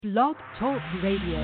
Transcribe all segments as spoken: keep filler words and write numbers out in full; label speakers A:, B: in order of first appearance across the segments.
A: Blog Talk Radio.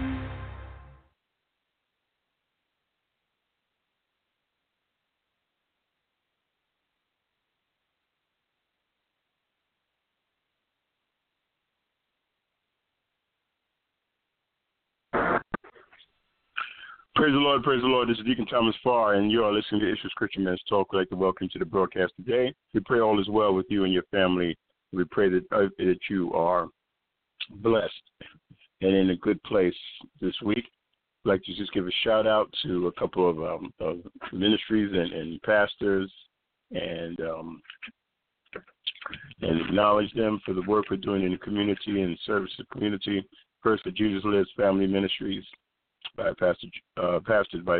B: Praise the Lord, praise the Lord. This is Deacon Thomas Farr, and you are listening to Issues Christian Men's Talk. I'd like to welcome you to the broadcast today. We pray all is well with you and your family. We pray that, uh, that you are blessed and in a good place this week. I'd like to just give a shout out to a couple of, um, of ministries and, and pastors and um, and acknowledge them for the work we're doing in the community and service to the community. First, for Jesus Lives Family Ministries, by Pastor, uh, pastored by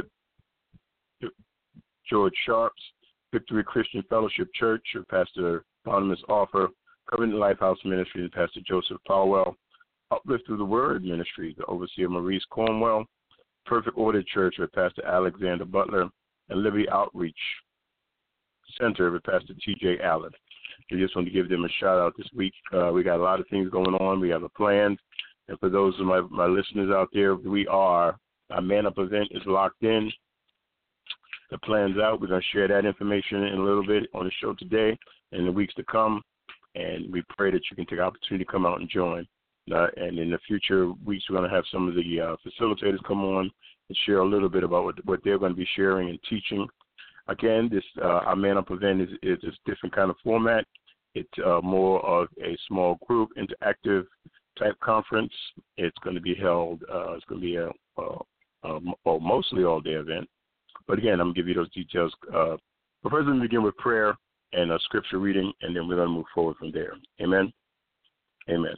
B: George Sharps, Victory Christian Fellowship Church, or Pastor Barnabas Offer, Covenant Lifehouse Ministry, and Pastor Joseph Powell, Uplift of the Word Ministry, the overseer Maurice Cornwell, Perfect Order Church with Pastor Alexander Butler, and Liberty Outreach Center with Pastor T J Allen. We just want to give them a shout out this week. Uh, we got a lot of things going on. We have a plan. And for those of my, my listeners out there, we are, our Man Up event is locked in. The plan's out. We're going to share that information in a little bit on the show today and in the weeks to come. And we pray that you can take the opportunity to come out and join. Uh, and in the future weeks, we're going to have some of the uh, facilitators come on and share a little bit about what, what they're going to be sharing and teaching. Again, this uh, our Man Up event is, is a different kind of format. It's uh, more of a small group, interactive type conference. It's going to be held, uh, it's going to be a, a, a, a mostly all-day event. But again, I'm going to give you those details. Uh, but first, let me begin with prayer and a scripture reading, and then we're going to move forward from there. Amen? Amen.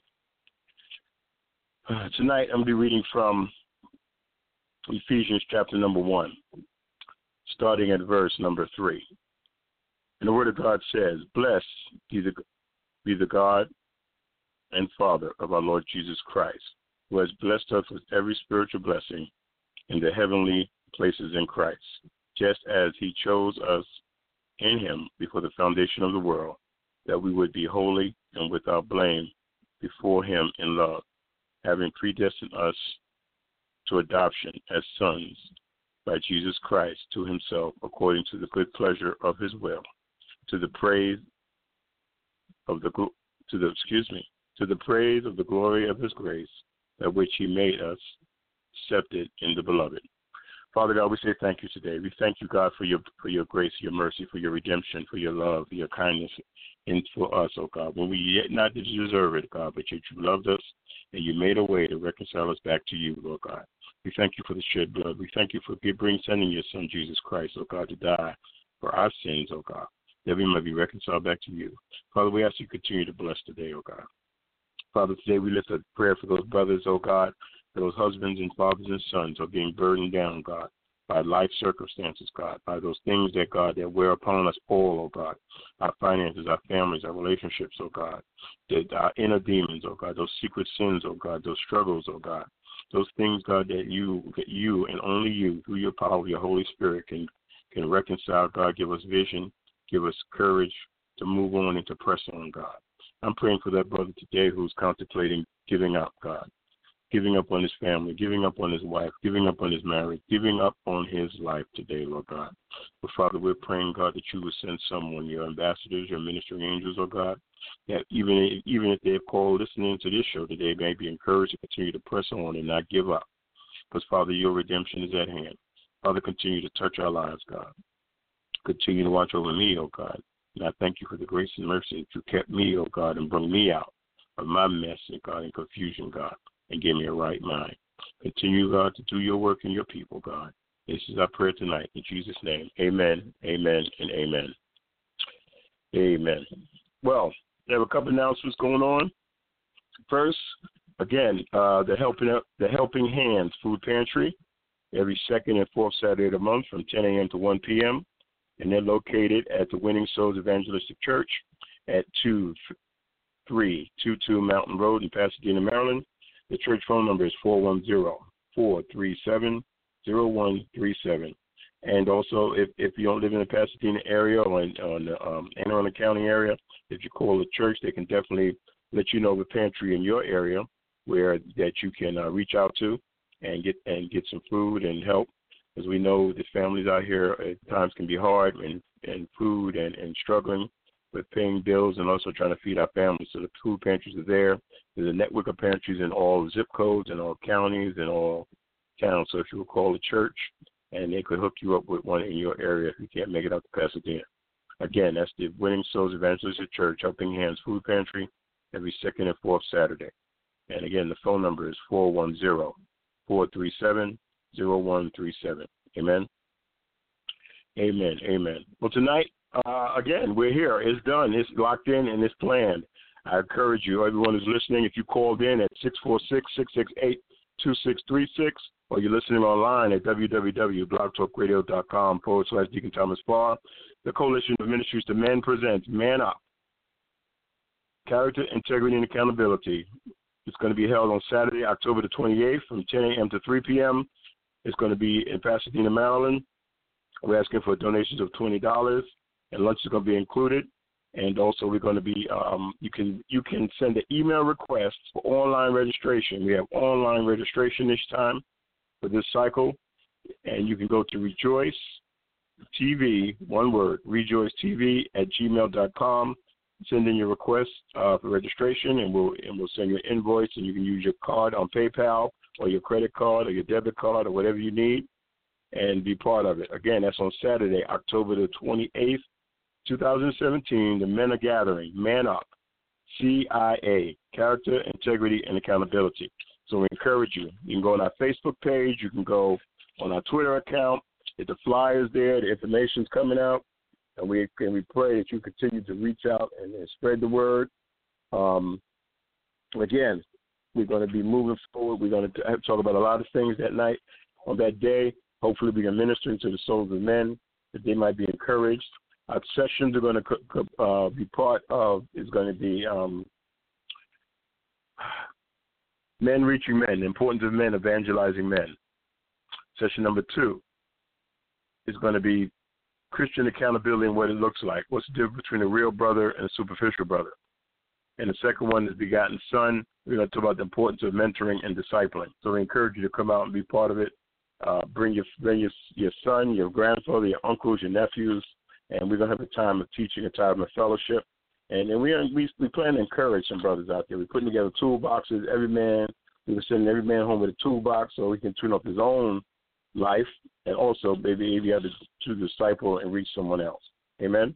B: Uh, tonight, I'm going to be reading from Ephesians chapter number one, starting at verse number three. And the Word of God says, "Blessed be the, be the God and Father of our Lord Jesus Christ, who has blessed us with every spiritual blessing in the heavenly places in Christ, just as he chose us in him before the foundation of the world, that we would be holy and without blame before him in love, having predestined us to adoption as sons by Jesus Christ to himself, according to the good pleasure of his will, to the praise of the to the excuse me to the praise of the glory of his grace, by which he made us accepted in the beloved." Father God, we say thank you today. We thank you, God, for your for your grace, your mercy, for your redemption, for your love, for your kindness, and for us, oh God, when we yet not deserve it, God, but yet you loved us and you made a way to reconcile us back to you, Lord God. We thank you for the shed blood. We thank you for bringing, sending your Son, Jesus Christ, oh God, to die for our sins, oh God, that we might be reconciled back to you. Father, we ask you to continue to bless today, oh God. Father, today we lift up prayer for those brothers, oh God, those husbands and fathers and sons are being burdened down, God, by life circumstances, God, by those things that, God, that wear upon us all, oh God, our finances, our families, our relationships, oh God, that our inner demons, oh God, those secret sins, oh God, those struggles, oh God, those things, God, that you, that you and only you, through your power, your Holy Spirit, can can reconcile, God, give us vision, give us courage to move on and to press on, God. I'm praying for that brother today who's contemplating giving up, God, giving up on his family, giving up on his wife, giving up on his marriage, giving up on his life today, Lord God. But, Father, we're praying, God, that you would send someone, your ambassadors, your ministering angels, oh God, that even if, even if they've called listening to this show today, may be encouraged to continue to press on and not give up. Because, Father, your redemption is at hand. Father, continue to touch our lives, God. Continue to watch over me, oh God. And I thank you for the grace and mercy that you kept me, oh God, and brought me out of my mess, God, and confusion, God, and give me a right mind. Continue, God, to do your work in your people, God. This is our prayer tonight. In Jesus' name, amen, amen, and amen. Amen. Well, there are a couple announcements going on. First, again, uh, the helping the Helping Hands Food Pantry, every second and fourth Saturday of the month from ten a.m. to one p.m., and they're located at the Winning Souls Evangelistic Church at two three two two Mountain Road in Pasadena, Maryland. The church phone number is four one zero, four three seven, zero one three seven. And also, if, if you don't live in the Pasadena area or in, or in the um, Anne Arundel County area, if you call the church, they can definitely let you know the pantry in your area where that you can uh, reach out to and get and get some food and help. As we know, the families out here at times can be hard and, and food and, and struggling with paying bills and also trying to feed our families. So the food pantries are there. There's a network of pantries in all zip codes and all counties and all towns. So if you will call the church, and they could hook you up with one in your area if you can't make it out to Pasadena. Again, that's the Winning Souls Evangelistic Church, Helping Hands Food Pantry, every second and fourth Saturday. And again, the phone number is four one zero, four three seven, zero one three seven. Amen? Amen, amen. Well, tonight, uh, again, we're here. It's done. It's locked in and it's planned. I encourage you, everyone who's listening, if you called in at six four six, six six eight, two six three six, or you're listening online at w w w dot blog talk radio dot com forward slash Deacon Thomas Barr, the Coalition of Ministries to Men presents Man Up, Character, Integrity, and Accountability. It's going to be held on Saturday, October the twenty-eighth from ten a.m. to three p.m. It's going to be in Pasadena, Maryland. We're asking for donations of twenty dollars, and lunch is going to be included. And also, we're going to be um, you can you can send an email request for online registration. We have online registration this time for this cycle, and you can go to Rejoice T V, one word, Rejoice T V at gmail dot com. Send in your request uh, for registration, and we'll and we'll send you an invoice, and you can use your card on PayPal or your credit card or your debit card or whatever you need, and be part of it. Again, that's on Saturday, October the twenty-eighth. two thousand seventeen, the Men are Gathering, Man Up, C I A, Character, Integrity, and Accountability. So we encourage you. You can go on our Facebook page. You can go on our Twitter account. If the flyer's there, the information's coming out, and we and we pray that you continue to reach out and, and spread the word. Um, again, we're going to be moving forward. We're going to talk about a lot of things that night, on that day. Hopefully we can minister to the souls of men, that they might be encouraged. Our sessions are going to uh, be part of is going to be um, men reaching men, the importance of men evangelizing men. Session number two is going to be Christian accountability and what it looks like. What's the difference between a real brother and a superficial brother? And the second one is Begotten Son. We're going to talk about the importance of mentoring and discipling. So we encourage you to come out and be part of it. Uh, bring your bring your, your son, your grandfather, your uncles, your nephews, and we're going to have a time of teaching, a time of fellowship. And, and we, are, we we plan to encourage some brothers out there. We're putting together toolboxes. Every man, we were sending every man home with a toolbox so he can tune up his own life and also maybe be able to, to disciple and reach someone else. Amen?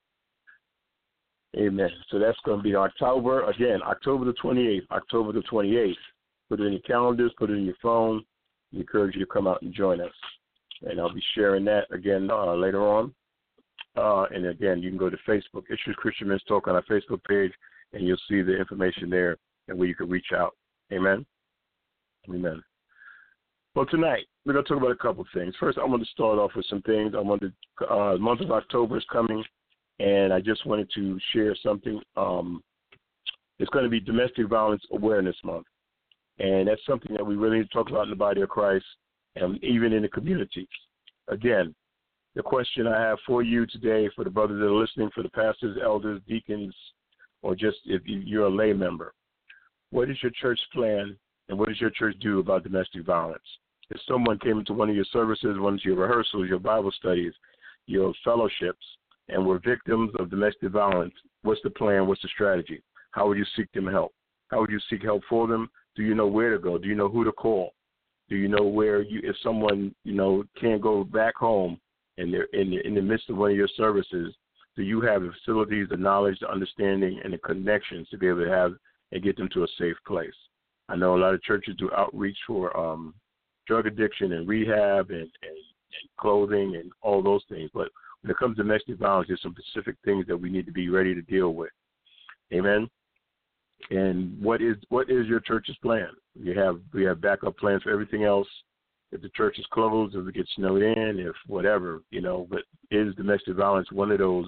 B: Amen. So that's going to be October, again, October the twenty-eighth, October the twenty-eighth. Put it in your calendars, put it in your phone. We encourage you to come out and join us. And I'll be sharing that again uh, later on. Uh, and again, you can go to Facebook, Issues Christian Men's Talk on our Facebook page, and you'll see the information there and where you can reach out. Amen? Amen. Well, tonight, we're going to talk about a couple of things. First, I want to start off with some things. I wanted to, uh, the month of October is coming, and I just wanted to share something. Um, it's going to be Domestic Violence Awareness Month, and that's something that we really need to talk about in the body of Christ and even in the community. Again, the question I have for you today, for the brothers that are listening, for the pastors, elders, deacons, or just if you're a lay member, what is your church plan and what does your church do about domestic violence? If someone came into one of your services, one of your rehearsals, your Bible studies, your fellowships, and were victims of domestic violence, what's the plan? What's the strategy? How would you seek them help? How would you seek help for them? Do you know where to go? Do you know who to call? Do you know where you, if someone, you know, can't go back home and they're in the, in the midst of one of your services, do you have the facilities, the knowledge, the understanding, and the connections to be able to have and get them to a safe place? I know a lot of churches do outreach for um, drug addiction and rehab and, and, and clothing and all those things. But when it comes to domestic violence, there's some specific things that we need to be ready to deal with. Amen? And what is what is your church's plan? We have we have backup plans for everything else. If the church is closed, if it gets snowed in, if whatever, you know, but is domestic violence one of those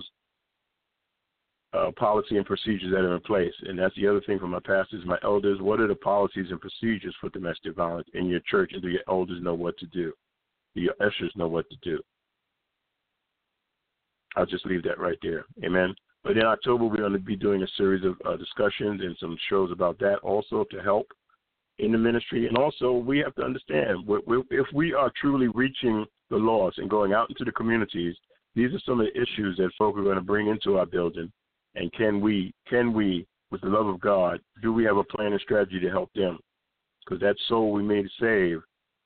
B: uh, policy and procedures that are in place? And that's the other thing for my pastors, my elders. What are the policies and procedures for domestic violence in your church? And do your elders know what to do? Do your ushers know what to do? I'll just leave that right there. Amen. But in October, we're going to be doing a series of uh, discussions and some shows about that also to help. in the ministry. And also we have to understand, if we are truly reaching the lost and going out into the communities, these are some of the issues that folk are going to bring into our building. And can we, can we, with the love of God, do we have a plan and strategy to help them? Because that soul we may save,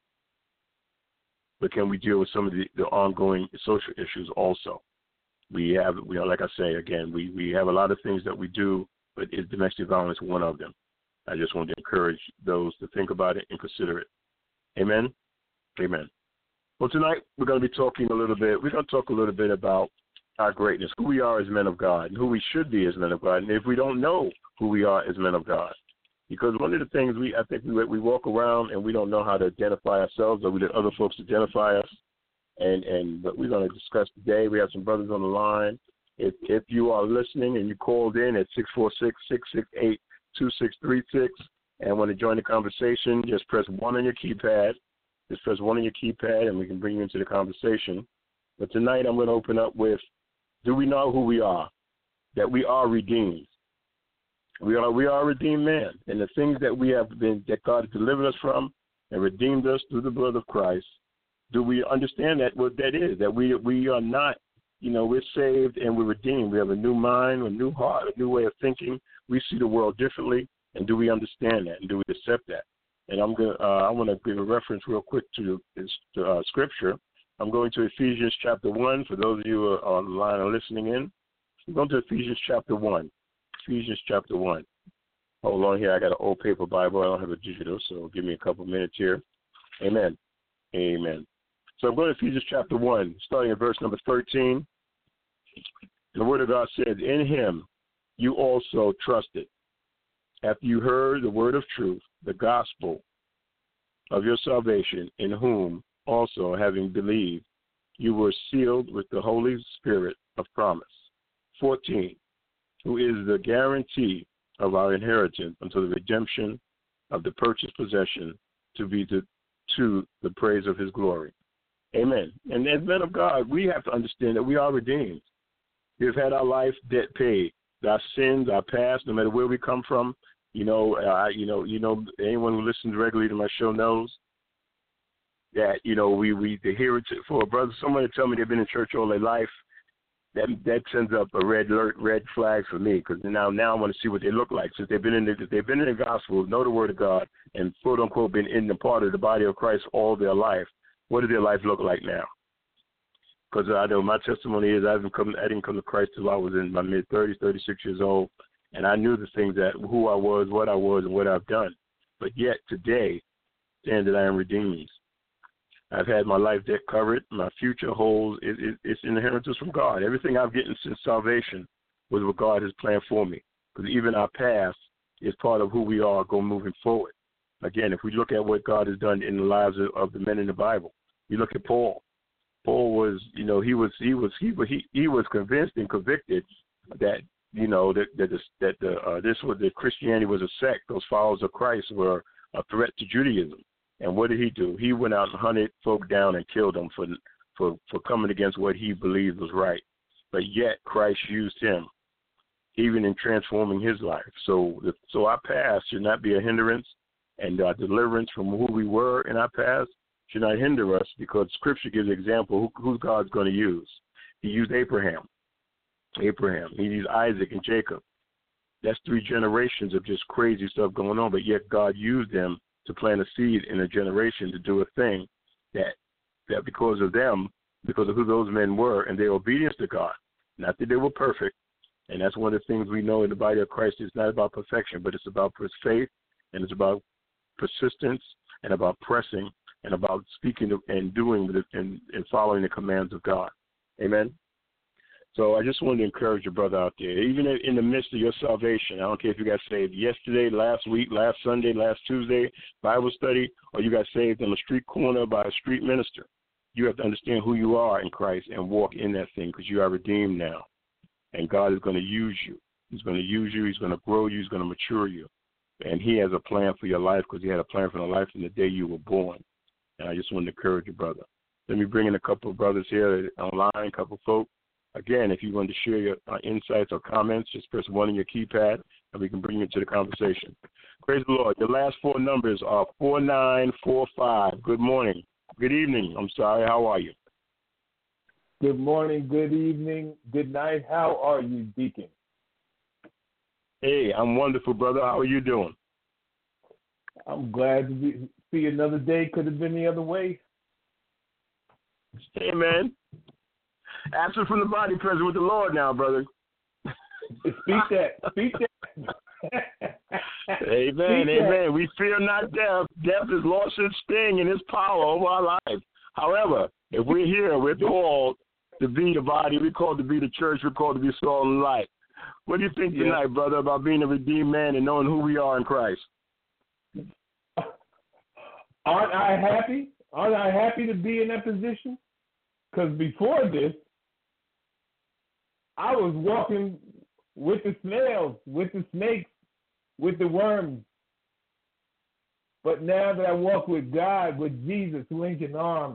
B: but can we deal with some of the, the ongoing social issues also? We have, we are, like I say, again, we, we have a lot of things that we do, but is domestic violence one of them? I just want to encourage those to think about it and consider it. Amen? Amen. Well, tonight we're going to be talking a little bit, we're going to talk a little bit about our greatness, who we are as men of God, and who we should be as men of God, and if we don't know who we are as men of God. Because one of the things we, I think we we walk around and we don't know how to identify ourselves, or we let other folks identify us. And and but we're going to discuss today. We have some brothers on the line. If if you are listening and you called in at six four six, six six eight, two six three six and want to join the conversation, just press one on your keypad. Just press one on your keypad, and we can bring you into the conversation. But tonight I'm going to open up with, do we know who we are? That we are redeemed. We are we are a redeemed man, and the things that we have been, that God has delivered us from and redeemed us through the blood of Christ, do we understand that what that is? That we we are not, you know, we're saved and we're redeemed. We have a new mind, a new heart, a new way of thinking. We see the world differently, and do we understand that, and do we accept that? And I'm going. Uh, I want to give a reference real quick to this to, uh, scripture. I'm going to Ephesians chapter one. For those of you who are on the line and listening in, I'm going to Ephesians chapter one. Ephesians chapter one. Hold on here. I got an old paper Bible. I don't have a digital, so give me a couple minutes here. Amen. Amen. So I'm going to Ephesians chapter one, starting at verse number thirteen. The Word of God says, in him you also trusted, after you heard the word of truth, the gospel of your salvation, in whom also, having believed, you were sealed with the Holy Spirit of promise. fourteen. Who is the guarantee of our inheritance until the redemption of the purchased possession, to be to, to the praise of his glory. Amen. And as men of God, we have to understand that we are redeemed. We've had our life debt paid. Our sins, our past, no matter where we come from, you know, uh, you know, you know, anyone who listens regularly to my show knows that, you know, we, we the heritage for a brother, someone to tell me they've been in church all their life, that that sends up a red alert, red flag for me, because now now I want to see what they look like. Since they've been in the, they've been in the gospel, know the word of God, and quote unquote been in the part of the body of Christ all their life. What does their life look like now? Because I know my testimony is I didn't come I didn't come to Christ till I was in my mid thirties, thirty-six years old, and I knew the things that who I was, what I was, and what I've done. But yet today, stand that I am redeemed. I've had my life debt covered. My future holds it, it, it's inheritance from God. Everything I've gotten since salvation was what God has planned for me. Because even our past is part of who we are going moving forward. Again, if we look at what God has done in the lives of, of the men in the Bible, you look at Paul. Paul was, you know, he was he was he he, he was convinced and convicted that, you know, that that this, that the uh, this was that Christianity was a sect. Those followers of Christ were a threat to Judaism. And what did he do? He went out and hunted folk down and killed them for for, for coming against what he believed was right. But yet Christ used him, even in transforming his life. So, so our past should not be a hindrance, and our deliverance from who we were in our past should not hinder us, because Scripture gives an example who, who God's going to use. He used Abraham. Abraham. He used Isaac and Jacob. That's three generations of just crazy stuff going on, but yet God used them to plant a seed in a generation to do a thing that that because of them, because of who those men were and their obedience to God, not that they were perfect, and that's one of the things we know in the body of Christ. It's not about perfection, but it's about faith, and it's about persistence, and about pressing, and about speaking and doing and, and following the commands of God. Amen? So I just wanted to encourage your brother out there, even in the midst of your salvation. I don't care if you got saved yesterday, last week, last Sunday, last Tuesday, Bible study, or you got saved on a street corner by a street minister. You have to understand who you are in Christ and walk in that thing, because you are redeemed now. And God is going to use you. He's going to use you. He's going to grow you. He's going to mature you. And he has a plan for your life, because he had a plan for your life from the day you were born. And I just wanted to encourage you, brother. Let me bring in a couple of brothers here online, a couple of folks. Again, if you want to share your uh, insights or comments, just press one on your keypad. and we can bring you into the conversation. Praise the Lord. Your last four numbers are four nine four five. Good morning. Good evening. I'm sorry. How are you?
C: Good morning, good evening, good night. How are you, Deacon?
B: Hey, I'm wonderful, brother. How are you doing?
C: I'm glad to be, see another day. Could have been the other way.
B: Hey, man. Absent from the body, present with the Lord now, brother.
C: Speak that. Speak that.
B: Amen.
C: Speak
B: amen.
C: That.
B: We fear not death. Death has lost its sting and its power over our lives. However, if we're here, we're called to be the body. We're called to be the church. We're called to be salt and light. What do you think
C: yeah.
B: tonight, brother, about being a redeemed man and knowing who we are in Christ?
C: Aren't I happy? Aren't I happy to be in that position? Because before this, I was walking with the snails, with the snakes, with the worms. But now that I walk with God, with Jesus, linking arms,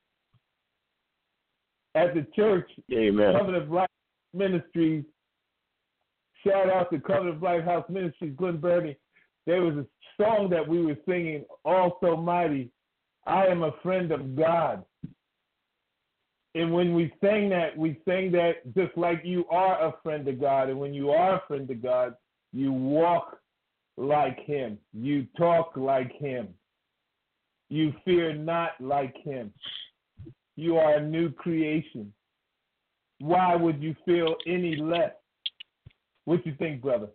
C: at the church,
B: Amen.
C: Covenant of Life Ministries, shout out to Covenant of Life House Ministries, Glen Burnie. There was a song that we were singing, All So Mighty, I am a friend of God. And when we sang that, we sang that just like you are a friend of God. And when you are a friend of God, you walk like him. You talk like him. You fear not like him. You are a new creation. Why would you feel any less? What you think, brother?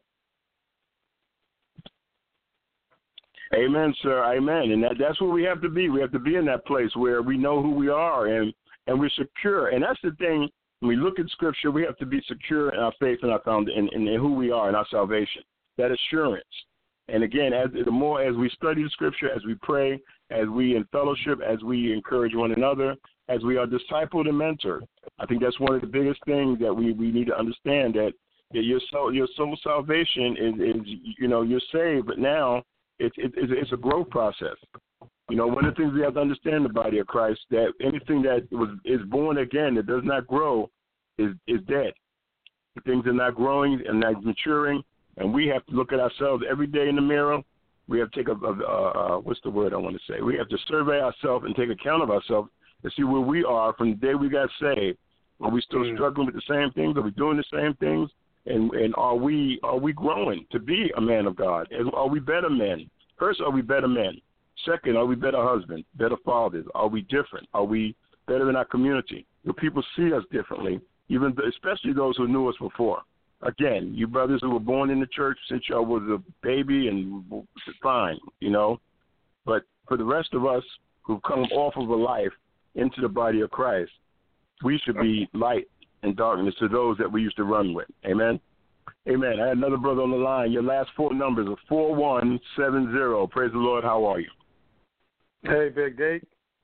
B: Amen, sir. Amen. And that, that's where we have to be. We have to be in that place where we know who we are and, and we're secure. And that's the thing. When we look at Scripture, we have to be secure in our faith and our found in, in, in who we are and our salvation. That assurance. And again, as the more as we study the Scripture, as we pray, as we in fellowship, as we encourage one another, as we are discipled and mentored, I think that's one of the biggest things that we, we need to understand, that, that your soul your soul salvation is, is you know you're saved, but now it's it, it's it's a growth process. You know, one of the things we have to understand in the body of Christ, that anything that was is born again that does not grow is is dead. Things are not growing and not maturing, and we have to look at ourselves every day in the mirror. We have to take a, a, a, a what's the word I want to say? We have to survey ourselves and take account of ourselves to see where we are from the day we got saved. Are we still mm. struggling with the same things? Are we doing the same things? And and are we are we growing to be a man of God? Are we better men? First, are we better men? Second, are we better husbands, better fathers? Are we different? Are we better in our community? Do people see us differently, even especially those who knew us before? Again, you brothers who were born in the church since y'all was a baby, and fine, you know. But for the rest of us who've come off of a life into the body of Christ, we should be light and darkness to those that we used to run with. Amen? Amen. I had another brother on the line. Your last four numbers are four one seven zero. Praise the Lord. How are you?
D: Hey, Big D.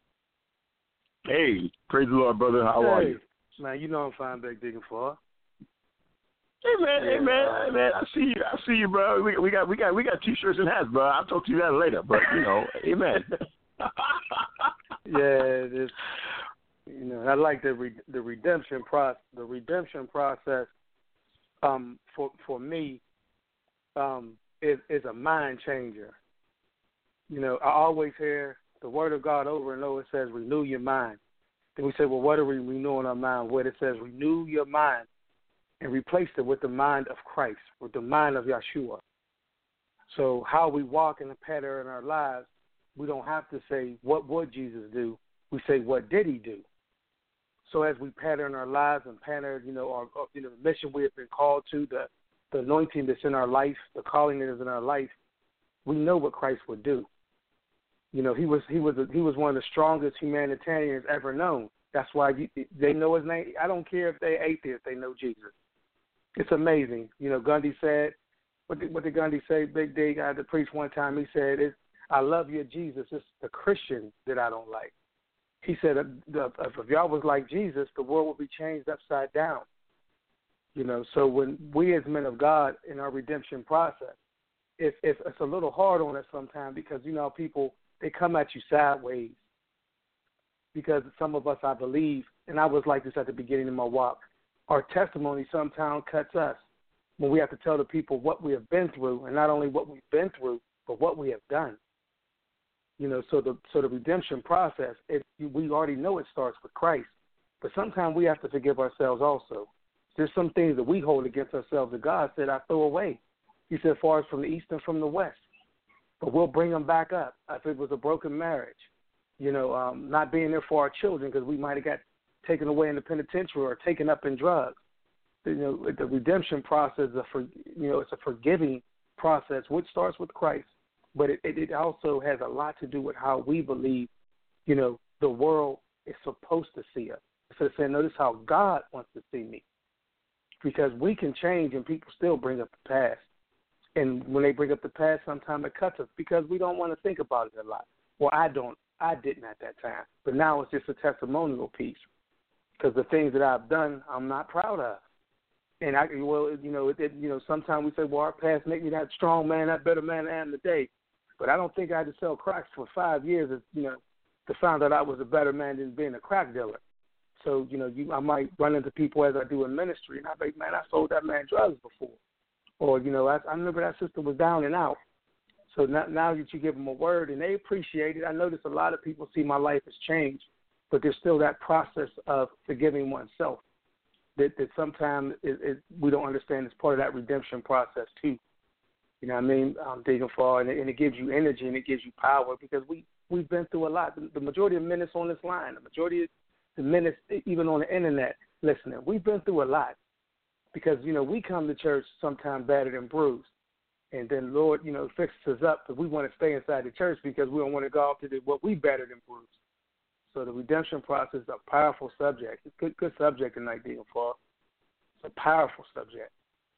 B: Hey, praise the Lord, brother. How
D: hey.
B: are you?
D: Man, you know I'm fine, Big Deacon for.
B: Hey man,
D: yeah.
B: hey man, hey man, I see you, I see you, bro. We, we got, we got, we got t-shirts and hats, bro. I'll talk to you that later, but you know, amen.
D: yeah, it's, you know, I like the re, the redemption process. The redemption process, um, for for me, um, is is a mind changer. You know, I always hear the word of God over and over. It says, "Renew your mind." Then we say, "Well, what are we renewing our mind with?" It says, "Renew your mind," and replace it with the mind of Christ, with the mind of Yeshua. So how we walk in the pattern in our lives, we don't have to say, what would Jesus do? We say, what did he do? So as we pattern our lives and pattern, you know, our, you know, the mission we have been called to, the, the anointing that's in our life, the calling that is in our life, we know what Christ would do. You know, he was he was a, he was one of the strongest humanitarians ever known. That's why you, they know his name. I don't care if they're atheists, they know Jesus. It's amazing. You know, Gandhi said, what did, what did Gandhi say? Big D, I had to preach one time. He said, it's, I love your Jesus. It's the Christian that I don't like. He said, if y'all was like Jesus, the world would be changed upside down. You know, so when we as men of God in our redemption process, it's, it's, it's a little hard on us sometimes because, you know, people, they come at you sideways. Because some of us, I believe, and I was like this at the beginning of my walk, our testimony sometimes cuts us. when we have to tell the people what we have been through, and not only what we've been through, but what we have done. You know, so the so the redemption process, it, we already know it starts with Christ, but sometimes we have to forgive ourselves also. There's some things that we hold against ourselves that God said, I throw away. He said, far as from the east and from the west. But we'll bring them back up. If it was a broken marriage, you know, um, not being there for our children because we might have got taken away in the penitentiary or taken up in drugs. You know, the redemption process, is a for, you know, it's a forgiving process, which starts with Christ. But it, it also has a lot to do with how we believe, you know, the world is supposed to see us. So saying, notice how God wants to see me. Because we can change and people still bring up the past. And when they bring up the past, sometimes it cuts us because we don't want to think about it a lot. Well, I don't. I didn't at that time. But now it's just a testimonial piece because the things that I've done, I'm not proud of. And I, well, you know, it, you know, sometimes we say, well, our past make me that strong man, that better man I am today. But I don't think I had to sell cracks for five years, you know, to find out I was a better man than being a crack dealer. So, you know, you, I might run into people as I do in ministry, and I think, man, I sold that man drugs before. Or, you know, I, I remember that sister was down and out. So now, now that you give them a word and they appreciate it, I notice a lot of people see my life has changed, but there's still that process of forgiving oneself that, that sometimes it, it, we don't understand is part of that redemption process too. You know what I mean? Um, digging far, and it, and it gives you energy and it gives you power because we, we've been through a lot. The, the majority of minutes on this line, the majority of the minutes even on the internet listening, we've been through a lot because, you know, we come to church sometimes battered and bruised. And then, Lord, you know, fixes us up because we want to stay inside the church because we don't want to go out to the, what we battered and bruised. So the redemption process is a powerful subject. It's a good, good subject tonight, Deacon Fall. It's a powerful subject.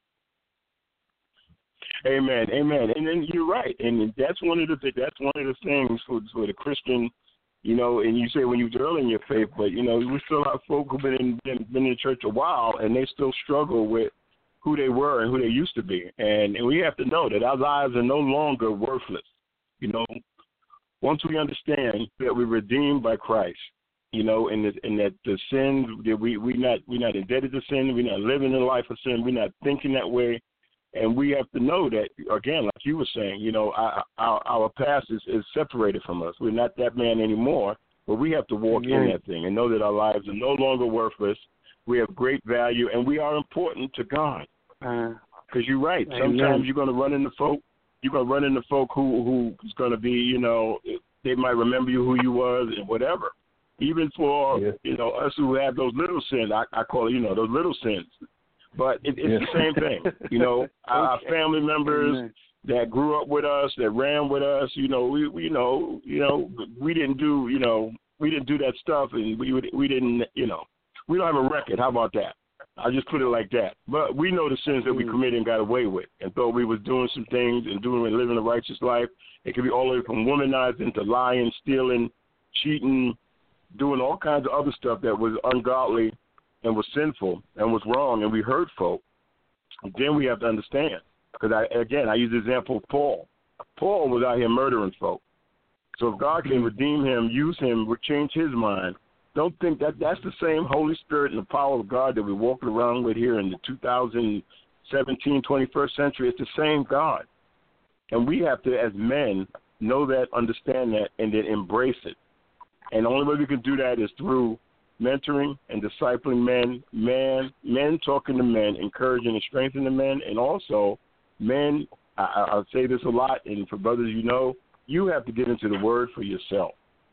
B: Amen, amen. And then you're right, and that's one of the that's one of the things for, for the Christian, you know. And you say when you're early in your faith, but you know we still have folk who've been in been, been in the church a while, and they still struggle with who they were and who they used to be. And, and we have to know that our lives are no longer worthless. You know, once we understand that we're redeemed by Christ, you know, and, the, and that the sin that we we not we're not indebted to sin, we're not living in a life of sin, we're not thinking that way. And we have to know that, again, like you were saying, you know, our, our, our past is, is separated from us. We're not that man anymore, but we have to walk mm-hmm. in that thing and know that our lives are no longer worthless. We have great value, and we are important to God. Because uh, you're right. Sometimes Amen. You're going to run into folk. You're going to run into folk who who's going to be, you know, they might remember you who you was and whatever. Even for yeah. you know us who have those little sins, I, I call it, you know, those little sins. But it, it's yeah. the same thing. You know, okay. our family members Amen. That grew up with us, that ran with us. You know, we, we you know you know we didn't do you know we didn't do that stuff, and we we didn't you know we don't have a record. How about that? I'll just put it like that. But we know the sins that we committed and got away with, and thought we was doing some things and doing and living a righteous life. It could be all the way from womanizing to lying, stealing, cheating, doing all kinds of other stuff that was ungodly and was sinful and was wrong, and we hurt folk. And then we have to understand, because I, again, I use the example of Paul. Paul was out here murdering folk. So if God can redeem him, use him, change his mind, don't think that that's the same Holy Spirit and the power of God that we're walking around with here in the two thousand seventeen, twenty-first century. It's the same God. And we have to, as men, know that, understand that, and then embrace it. And the only way we can do that is through mentoring and discipling men, men, men talking to men, encouraging and strengthening the men, and also men, I, I'll say this a lot, and for brothers, you know, you have to get into the Word for yourself.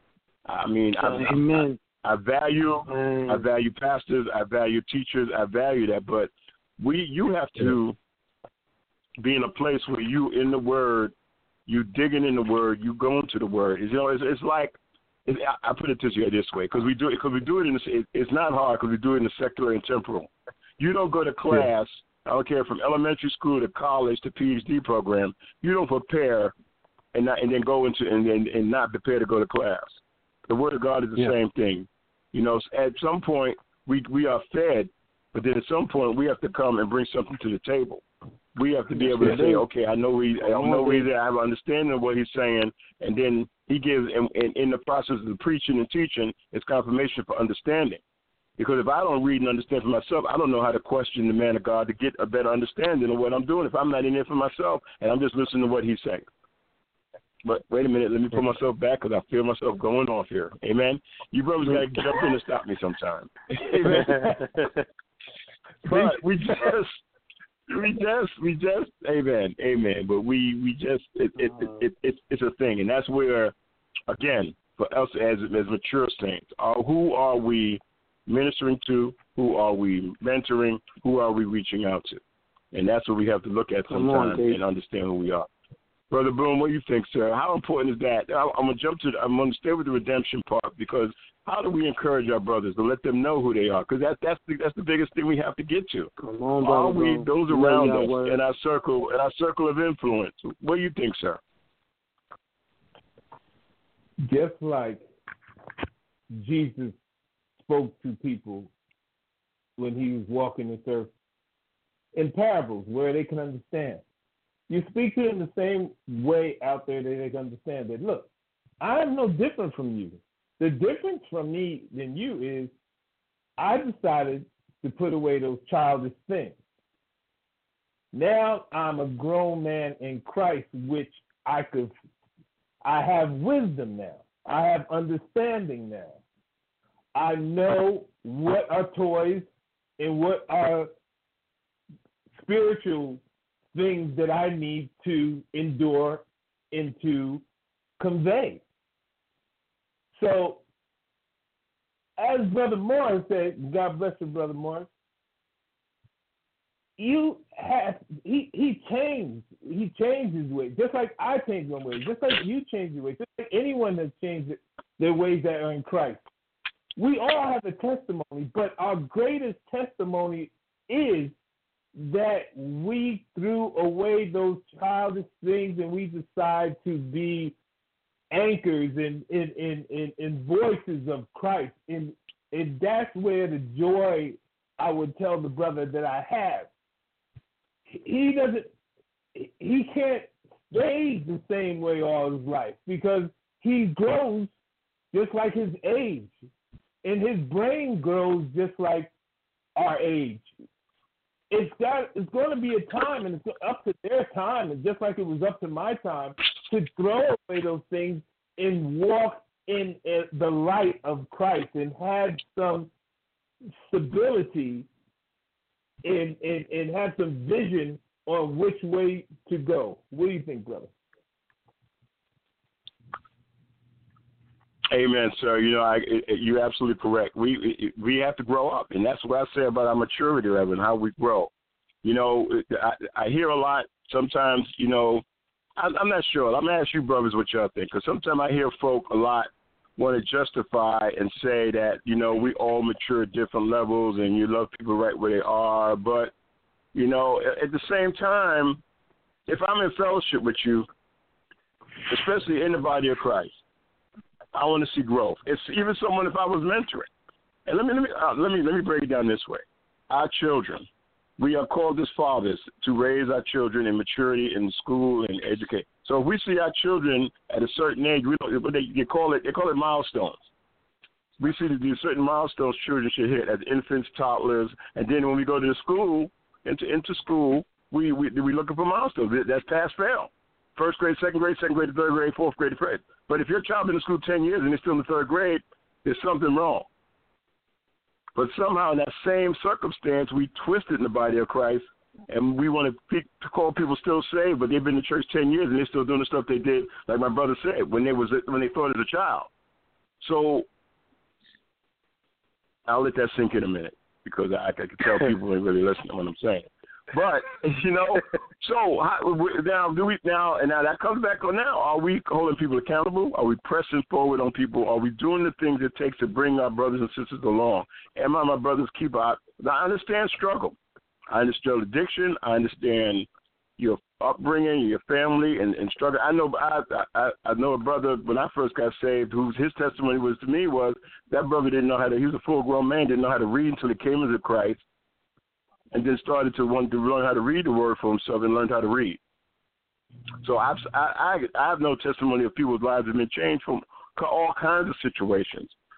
B: I mean, I, I, I value, mm. I value pastors, I value teachers, I value that, but we, you have to be in a place where you in the Word, you digging in the Word, you going to the Word. You know, it's, it's like. I put it this way, because we do it. Because we do it in the, it, it's not hard because we do it in the secular and temporal. You don't go to class. Yeah. I don't care from elementary school to college to P H D program. You don't prepare and not and then go into and and, and not prepare to go to class. The Word of God is the yeah. same thing. You know, at some point we we are fed, but then at some point we have to come and bring something to the table. We have to be able to say, okay, I know he, I know he's there. I have an understanding of what he's saying, and then he gives, and, and in the process of the preaching and teaching, it's confirmation for understanding. Because if I don't read and understand for myself, I don't know how to question the man of God to get a better understanding of what I'm doing if I'm not in there for myself and I'm just listening to what he's saying. But wait a minute, let me put myself back because I feel myself going off here. Amen? You brothers got to jump in and stop me sometime. Amen? But we just, we just, we just, amen, amen. But we, we just, it, it, it, it, it, it's a thing. And that's where, again, for us as, as mature saints, uh, who are we ministering to? Who are we mentoring? Who are we reaching out to? And that's what we have to look at sometimes and understand who we are. Brother Boone, what do you think, sir? How important is that? I'm going to jump to, the, I'm going to stay with the redemption part because how do we encourage our brothers to let them know who they are? Because that, that's, the, that's the biggest thing we have to get to.
D: Come on,
B: are we, those around
D: yeah,
B: us
D: word.
B: in our circle, in our circle of influence? What do you think, sir?
C: Just like Jesus spoke to people when he was walking this earth in parables where they can understand. You speak to them the same way out there that they can understand that, look, I am no different from you. The difference from me than you is I decided to put away those childish things. Now I'm a grown man in Christ, which I could, I have wisdom now. I have understanding now. I know what are toys and what are spiritual things that I need to endure and to convey. So, as Brother Morris said, God bless you, Brother Morris, you have, he, he changed, he changed his ways, just like I changed my ways, just like you changed your ways, just like anyone has changed their ways that are in Christ. We all have a testimony, but our greatest testimony is that we threw away those childish things and we decide to be anchors and in, in, in, in voices of Christ. And, and that's where the joy, I would tell the brother, that I have. He doesn't, he can't stay the same way all his life because he grows just like his age. And his brain grows just like our age. It's got. It's going to be a time, and it's up to their time, and just like it was up to my time, to throw away those things and walk in, in the light of Christ and have some stability and, and, and have some vision on which way to go. What do you think, brother?
B: Amen, sir. You know, I, it, you're absolutely correct. We we have to grow up, and that's what I say about our maturity level and how we grow. You know, I, I hear a lot sometimes. You know, I, I'm not sure. I'm gonna ask you, brothers, what y'all think, because sometimes I hear folk a lot want to justify and say that you know we all mature at different levels, and you love people right where they are. But you know, at the same time, if I'm in fellowship with you, especially in the body of Christ, I want to see growth. It's even someone if I was mentoring. And let me let me uh, let me let me break it down this way. Our children, we are called as fathers to raise our children in maturity in school and educate. So if we see our children at a certain age, we don't, they, they call it they call it milestones. We see that these certain milestones children should hit as infants, toddlers, and then when we go to the school into into school, we we we looking for milestones. That's pass fail. First grade, second grade, second grade, third grade, fourth grade, fifth. But if your child been in school ten years and they're still in the third grade, there's something wrong. But somehow in that same circumstance, we twist it in the body of Christ, and we want to, to call people still saved, but they've been in church ten years and they're still doing the stuff they did, like my brother said, when they was when they thought as a child. So I'll let that sink in a minute because I, I can tell people ain't really listening to what I'm saying. But you know, so how, now do we now and now that comes back on now. Are we holding people accountable? Are we pressing forward on people? Are we doing the things it takes to bring our brothers and sisters along? Am I my brother's keeper? I, I understand struggle. I understand addiction. I understand your upbringing, your family, and, and struggle. I know I, I I know a brother when I first got saved, whose his testimony was to me was that brother didn't know how to. He was a full grown man, didn't know how to read until he came into Christ. And then started to want to learn how to read the word for himself and learned how to read. So I've, I, I, I have no testimony of people's lives have been changed from all kinds of situations.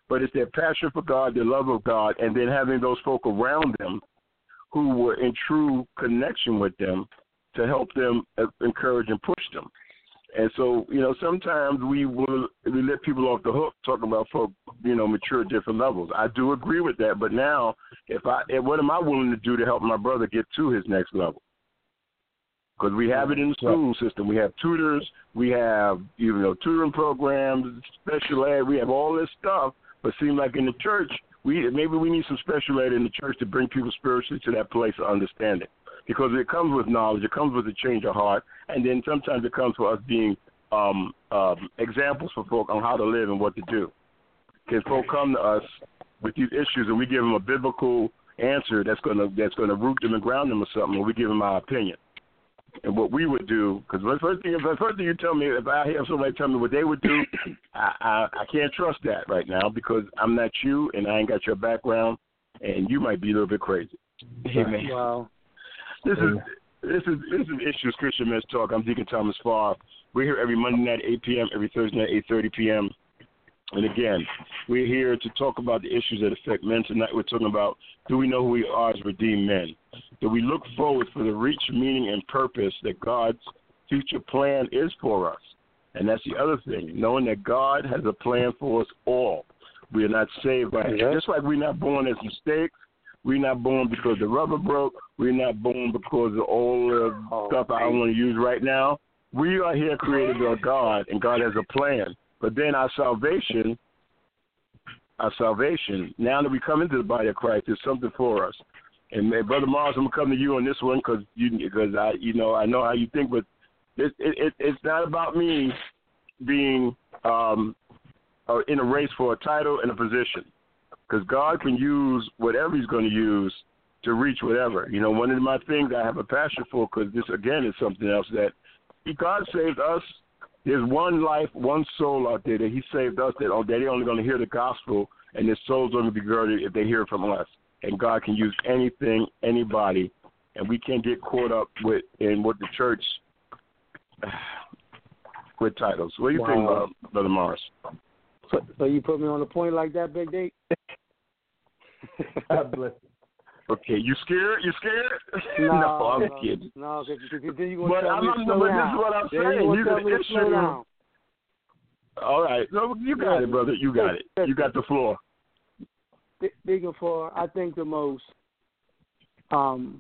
B: but it's their passion for God, their love of God, and then having those folk around them who were in true connection with them to help them uh, encourage and push them. And so, you know, sometimes we will we let people off the hook talking about folk, you know, mature at different levels. I do agree with that, but now, if I, if, what am I willing to do to help my brother get to his next level? Because we have it in the school system. We have tutors, we have, you know, tutoring programs, special ed. We have all this stuff, but it seems like in the church, we maybe we need some special ed in the church to bring people spiritually to that place of understanding. Because it comes with knowledge, it comes with a change of heart, and then sometimes it comes for us being um, um, examples for folk on how to live and what to do. Can folk come to us with these issues and we give them a biblical answer that's going to that's going to root them and ground them or something, or we give them our opinion. And what we would do, because the first thing, the first thing you tell me, if I hear somebody tell me what they would do, I, I, I can't trust that right now because I'm not you and I ain't got your background, and you might be a little bit crazy.
D: Amen. Wow.
B: This is this is this is Issues Christian Men's Talk. I'm Deacon Thomas Farr. We're here every Monday night at eight p.m., every Thursday night at eight thirty p.m. And again, we're here to talk about the issues that affect men. Tonight we're talking about, do we know who we are as redeemed men? Do we look forward for the reach, meaning, and purpose that God's future plan is for us? And that's the other thing, knowing that God has a plan for us all. We are not saved by it. Just like we're not born as mistakes, we're not born because the rubber broke. We're not born because of all the oh, stuff I don't want to use right now. We are here created by God, and God has a plan. But then our salvation, our salvation, now that we come into the body of Christ, is something for us. And uh, Brother Mars, I'm gonna come to you on this one because you, because I, you know, I know how you think, but it, it, it, it's not about me being um, uh, in a race for a title and a position. Because God can use whatever he's going to use to reach whatever. You know, one of my things I have a passion for, because this, again, is something else that God saved us. There's one life, one soul out there that he saved us that, that they're only going to hear the gospel, and their soul's going to be girded if they hear it from us. And God can use anything, anybody, and we can't get caught up with in what the church, with titles. What do you wow. think, uh, Brother Morris?
D: So, so you put me on the point like that, Big D?
C: God bless you.
B: Okay, you scared? You scared?
D: No,
B: no I'm
D: no,
B: kidding.
D: No, because then you're going
B: to
D: tell
B: I'm
D: me
B: not,
D: to slow
B: but
D: down.
B: This is what I'm
D: then
B: saying.
D: You're going to tell me to slow down.
B: All right. No, you got yeah. it, brother. You got it. You got the floor.
D: Big and for, I think the most um,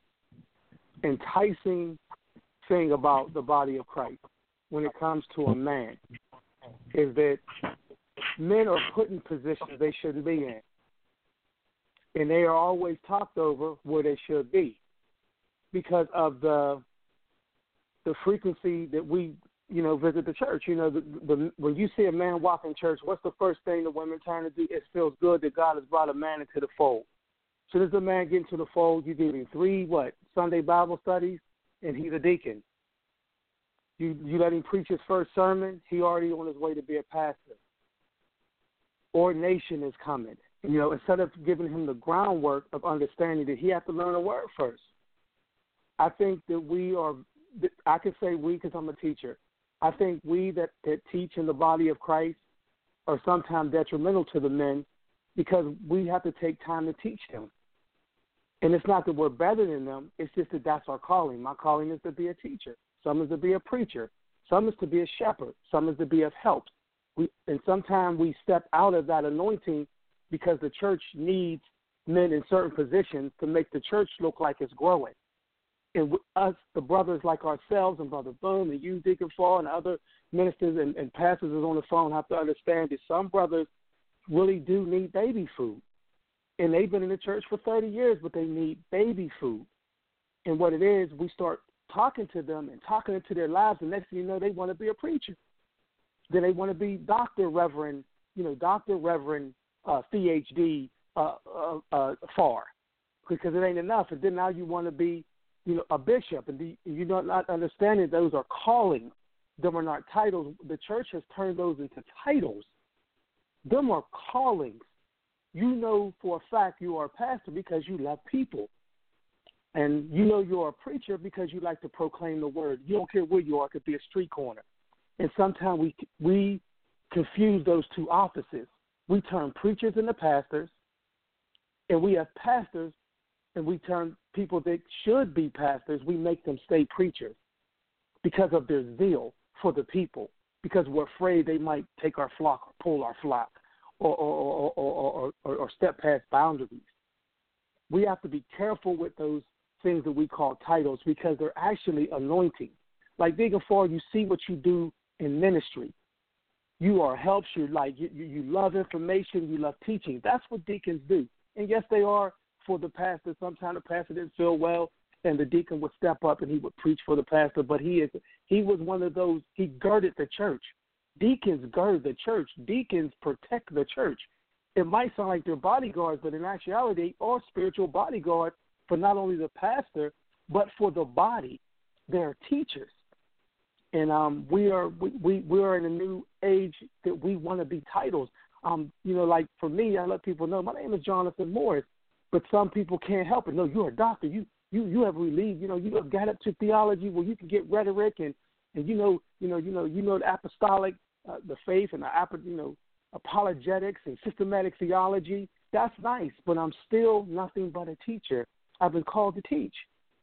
D: enticing thing about the body of Christ when it comes to a man is that men are put in positions they shouldn't be in. And they are always talked over where they should be because of the the frequency that we, you know, visit the church. You know, the, the, when you see a man walk in church, what's the first thing the women turn to do? It feels good that God has brought a man into the fold. So as a man get into the fold, you give him three, what, Sunday Bible studies, and he's a deacon. You you let him preach his first sermon, he already on his way to be a pastor. Ordination is coming. You know, instead of giving him the groundwork of understanding that he has to learn a word first. I think that we are, I can say we because I'm a teacher. I think we that, that teach in the body of Christ are sometimes detrimental to the men because we have to take time to teach them. And it's not that we're better than them. It's just that that's our calling. My calling is to be a teacher. Some is to be a preacher. Some is to be a shepherd. Some is to be of help. We, and sometimes we step out of that anointing because the church needs men in certain positions to make the church look like it's growing. And us, the brothers like ourselves and Brother Boone and you, Deacon Fall, and other ministers and, and pastors is on the phone have to understand that some brothers really do need baby food. And they've been in the church for thirty years, but they need baby food. And what it is, we start talking to them and talking into their lives, and next thing you know, they want to be a preacher. Then they want to be Doctor Reverend, you know, Doctor Reverend uh, P H D uh, uh, uh, Farr, because it ain't enough. And then now you want to be, you know, a bishop, and the, you're not, not understanding those are callings. Them are not titles. The church has turned those into titles. Them are callings. You know for a fact you are a pastor because you love people. And you know you're a preacher because you like to proclaim the word. You don't care where you are. It could be a street corner. And sometimes we we confuse those two offices. we turn preachers into pastors, and we have pastors, and we turn people that should be pastors, we make them stay preachers because of their zeal for the people, because we're afraid they might take our flock or pull our flock or, or, or, or, or, or step past boundaries. We have to be careful with those things that we call titles because they're actually anointing. Like Deacon Farr, you see what you do in ministry. You are helps. You like you, you love information. You love teaching. That's what deacons do. And yes, they are for the pastor. Sometimes the pastor didn't feel well, and the deacon would step up and he would preach for the pastor. But he is he was one of those. He girded the church. Deacons gird the church. Deacons protect the church. It might sound like they're bodyguards, but in actuality, they are spiritual bodyguards for not only the pastor but for the body. They're teachers. And um, we are we, we, we are in a new age that we want to be titles. Um, you know, like for me, I let people know my name is Jonathan Morris, but some people can't help it. No, you're a doctor. You you you have relieved. You know, you have got up to theology where you can get rhetoric and, and you know you know you know you know the apostolic, uh, the faith and the you know apologetics and systematic theology. That's nice, but I'm still nothing but a teacher. I've been called to teach.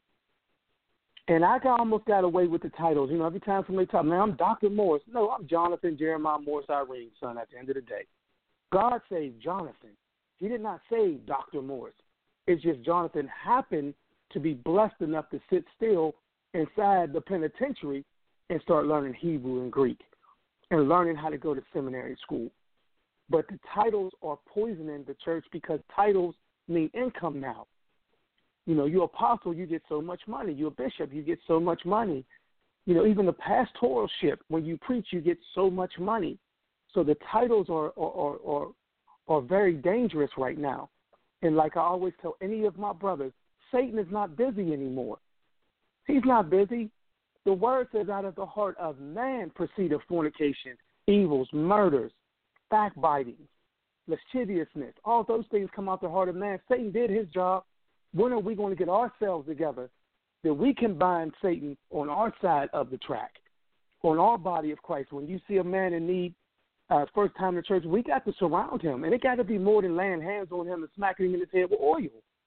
D: And I got, almost got away with the titles. You know, every time somebody talks, man, I'm Doctor Morris. No, I'm Jonathan Jeremiah Morris Irene's son at the end of the day. God saved Jonathan. He did not save Doctor Morris. It's just Jonathan happened to be blessed enough to sit still inside the penitentiary and start learning Hebrew and Greek and learning how to go to seminary school. But the titles are poisoning the church because titles mean income now. You know, you're apostle, you get so much money. You're a bishop, you get so much money. You know, even the pastoralship, when you preach, you get so much money. So the titles are are, are, are, are very dangerous right now. And like I always tell any of my brothers, Satan is not busy anymore. He's not busy. The word says out of the heart of man proceed of fornication, evils, murders, backbiting, lasciviousness. All those things come out the heart of man. Satan did his job. When are we going to get ourselves together that we can bind Satan on our side of the track, on our body of Christ? When you see a man in need, uh, first time in the church, we got to surround him. And it got to be more than laying hands on him and smacking him in his head with oil.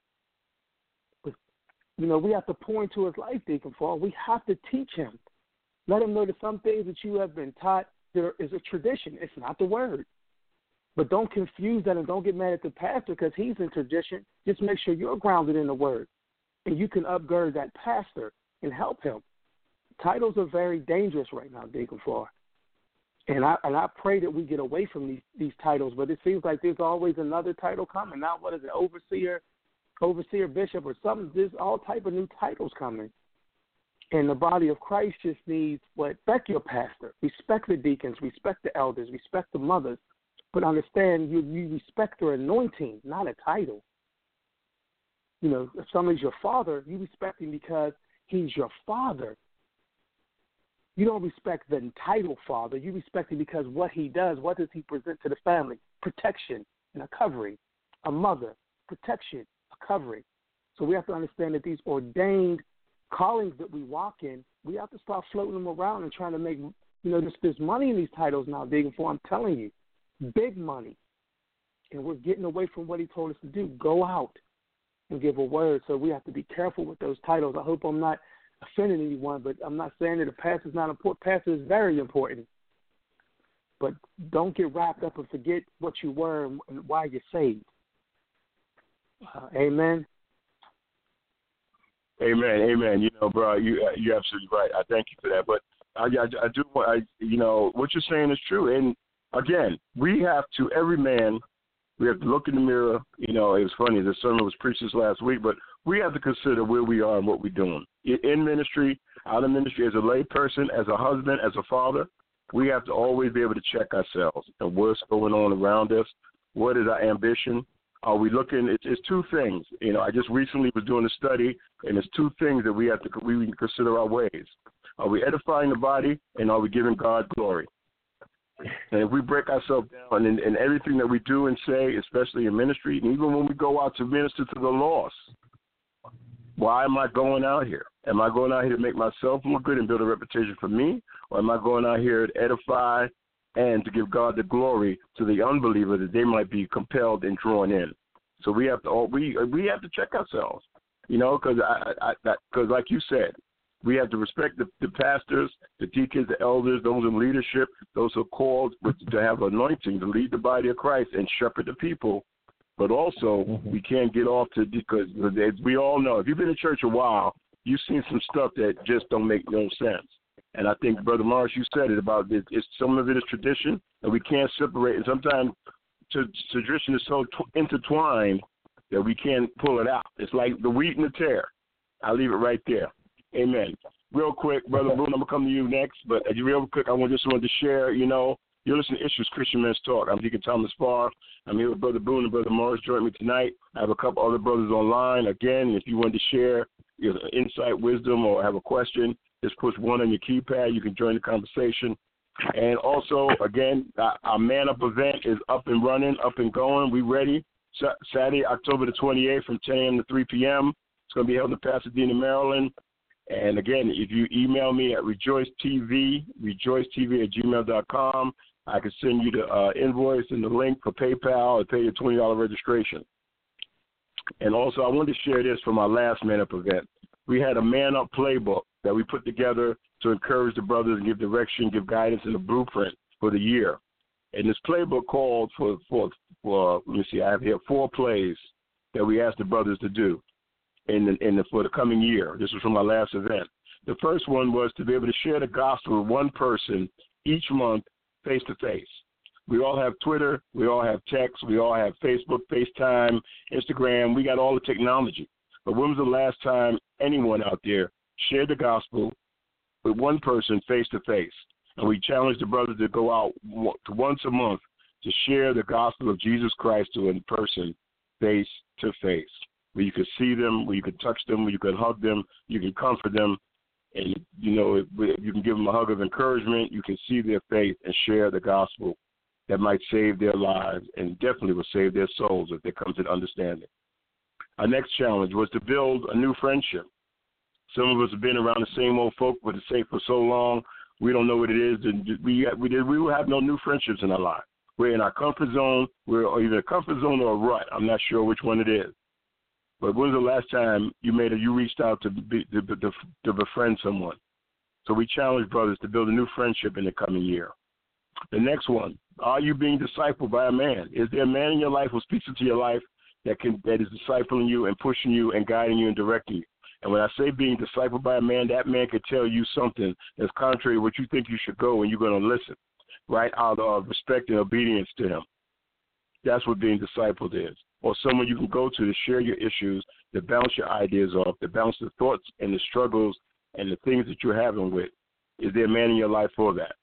D: But, you know, we have to pour into his life, Deacon Farr. We have to teach him. Let him know that some things that you have been taught there is a tradition. It's not the word. But don't confuse that and don't get mad at the pastor because he's in tradition. Just make sure you're grounded in the word. And you can upgird that pastor and help him. Titles are very dangerous right now, Deacon Farr. And I and I pray that we get away from these, these titles, but it seems like there's always another title coming. Now, what is it, overseer, overseer, bishop, or something? There's all type of new titles coming. And the body of Christ just needs what? Respect your pastor. Respect the deacons. Respect the elders. Respect the mothers. But understand, you, you respect their anointing, not a title. You know, if somebody's your father, you respect him because he's your father. You don't respect the title father. You respect him because what he does, what does he present to the family? Protection and a covering. A mother, protection, a covering. So we have to understand that these ordained callings that we walk in, we have to start floating them around and trying to make, you know, there's, there's money in these titles now, Deacon Farr, I'm telling you. Big money. And we're getting away from what he told us to do. Go out and give a word. So we have to be careful with those titles. I hope I'm not offending anyone, but I'm not saying that a pastor is not important. Pastor is very important. But don't get wrapped up and forget what you were and why you're saved. Uh, amen.
B: Amen. Amen. You know, bro, you, you're absolutely right. I thank you for that. But I, I, I do want, I, you know, what you're saying is true. And again, we have to, every man, we have to look in the mirror. You know, it was funny, the sermon was preached this last week, but we have to consider where we are and what we're doing. In ministry, out of ministry, as a lay person, as a husband, as a father, we have to always be able to check ourselves and what's going on around us. What is our ambition? Are we looking, it's, it's two things. You know, I just recently was doing a study, and it's two things that we have to, we consider our ways. Are we edifying the body, and are we giving God glory? And if we break ourselves down in, in everything that we do and say, especially in ministry, and even when we go out to minister to the lost, why am I going out here? Am I going out here to make myself look good and build a reputation for me? Or am I going out here to edify and to give God the glory to the unbeliever that they might be compelled and drawn in. So we have to we we have to check ourselves, you know, because I, I, because like you said, we have to respect the, the pastors, the deacons, the elders, those in leadership, those who are called with, to have anointing to lead the body of Christ and shepherd the people. But also, mm-hmm. we can't get off to, because we all know, if you've been in church a while, you've seen some stuff that just don't make no sense. And I think, Brother Morris, you said it about it. It's, some of it is tradition, and we can't separate. And sometimes t- tradition is so t- intertwined that we can't pull it out. It's like the wheat and the tare. I'll leave it right there. Amen. Real quick, Brother Boone, I'm going to come to you next. But real quick, I want just wanted to share, you know, you're listening to Issues Christian Men's Talk. I'm Deacon Thomas Farr. I'm here with Brother Boone and Brother Morris joining me tonight. I have a couple other brothers online. Again, if you want to share your insight, wisdom, or have a question, just push one on your keypad. You can join the conversation. And also, again, our Man Up event is up and running, up and going. We ready. Saturday, October the twenty-eighth from ten a.m. to three p.m. It's going to be held in Pasadena, Maryland. And, again, if you email me at rejoicetv, rejoicetv at gmail dot com, I can send you the uh, invoice and the link for PayPal and pay your twenty dollars registration. And also, I wanted to share this from our last Man Up event. We had a Man Up playbook that we put together to encourage the brothers and give direction, give guidance, and a blueprint for the year. And this playbook called for, for, for let me see, I have here four plays that we asked the brothers to do in the, in the, for the coming year. This was from our last event. The first one was to be able to share the gospel with one person each month face-to-face. We all have Twitter. We all have text. We all have Facebook, FaceTime, Instagram. We got all the technology. But when was the last time anyone out there shared the gospel with one person face-to-face? And we challenge the brothers to go out once a month to share the gospel of Jesus Christ to a person face-to-face, where you can see them, where you can touch them, where you can hug them, you can comfort them, and, you know, you can give them a hug of encouragement. You can see their faith and share the gospel that might save their lives and definitely will save their souls if they come to the understanding. Our next challenge was to build a new friendship. Some of us have been around the same old folk with the same for so long, we don't know what it is. And we we did, we will have no new friendships in our life. We're in our comfort zone. We're either a comfort zone or a rut. I'm not sure which one it is. But when was the last time you made a, you reached out to, be, to, to, to befriend someone? So we challenge brothers to build a new friendship in the coming year. The next one, are you being discipled by a man? Is there a man in your life who speaks into your life that can that is discipling you and pushing you and guiding you and directing you? And when I say being discipled by a man, that man could tell you something that's contrary to what you think you should go, and you're going to listen, right, out of respect and obedience to him. That's what being discipled is. Or someone you can go to to share your issues, to bounce your ideas off, to bounce the thoughts and the struggles and the things that you're having with. Is there a man in your life for that?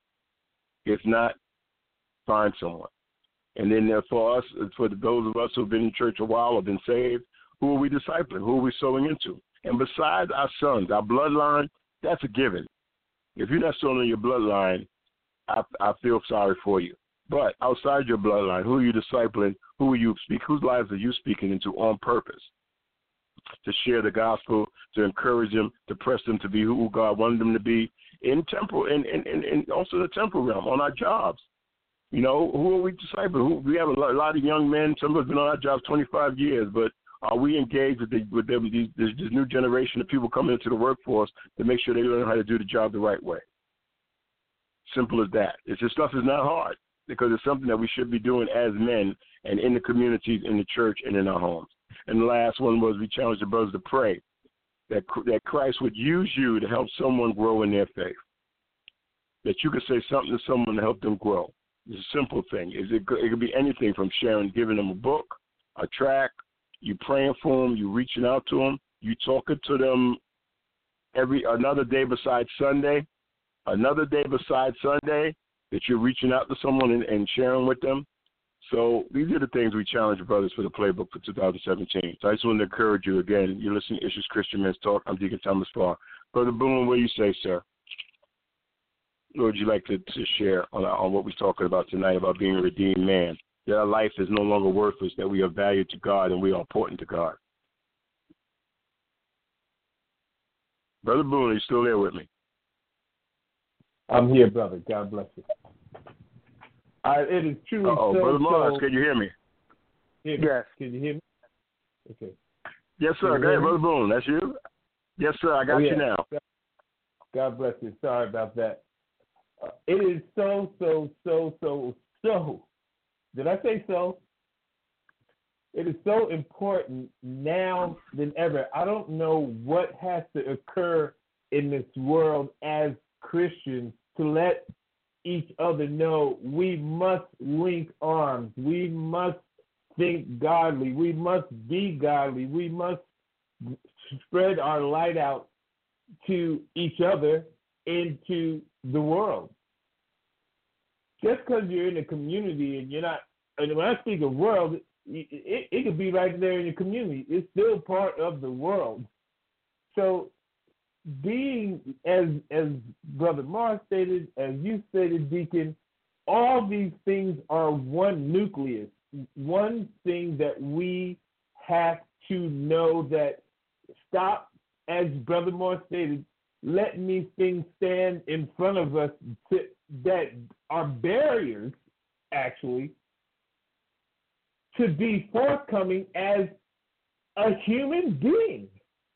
B: If not, find someone. And then there for us, for those of us who have been in church a while or been saved, who are we discipling? Who are we sowing into? And besides our sons, our bloodline, that's a given. If you're not sowing in your bloodline, I, I feel sorry for you. But outside your bloodline, who are you discipling? Who are you speak? Whose lives are you speaking into on purpose? To share the gospel, to encourage them, to press them to be who God wanted them to be in temporal and, and, and, and also the temporal realm, on our jobs. You know, who are we discipling? Who, we have a lot, a lot of young men. Some of us have been on our jobs twenty-five years, but are we engaged with, the, with them, these, this, this new generation of people coming into the workforce to make sure they learn how to do the job the right way? Simple as that. It's just stuff is not hard because it's something that we should be doing as men and in the communities, in the church, and in our homes. And the last one was we challenged the brothers to pray that that Christ would use you to help someone grow in their faith, that you could say something to someone to help them grow. It's a simple thing. It, it could be anything from sharing, giving them a book, a track, you praying for them, you reaching out to them, you talking to them every another day besides Sunday, another day besides Sunday that you're reaching out to someone and, and sharing with them. So these are the things we challenge brothers for the playbook for two thousand seventeen. So I just want to encourage you again. You're listening to Issues Christian Men's Talk. I'm Deacon Thomas Farr. Brother Boone, what do you say, sir? What would you like to, to share on, on what we're talking about tonight about being a redeemed man? That our life is no longer worthless, that we are valued to God and we are important to God. Brother Boone, are you still there with me?
C: I'm here, brother. God bless you. Uh, it is truly
B: Uh-oh,
C: so.
B: Brother Morris,
C: so,
B: can you hear me?
C: hear me?
D: Yes.
C: Can you hear me? Okay.
B: Yes, sir. Go ahead, Brother Boone. That's you? Yes, sir. I got
C: oh, yeah.
B: you now.
C: God bless you. Sorry about that. Uh, it is so, so, so, so, so. Did I say so? It is so important now than ever. I don't know what has to occur in this world as Christians to let each other know we must link arms. We must think godly. We must be godly. We must spread our light out to each other and to the world. Just because you're in a community and you're not, and when I speak of world, it, it, it could be right there in your community. It's still part of the world. So being, as as Brother Mars stated, as you stated, Deacon, all these things are one nucleus, one thing that we have to know that stop, as Brother Moore stated, letting these things stand in front of us to, that are barriers, actually, to be forthcoming as a human being.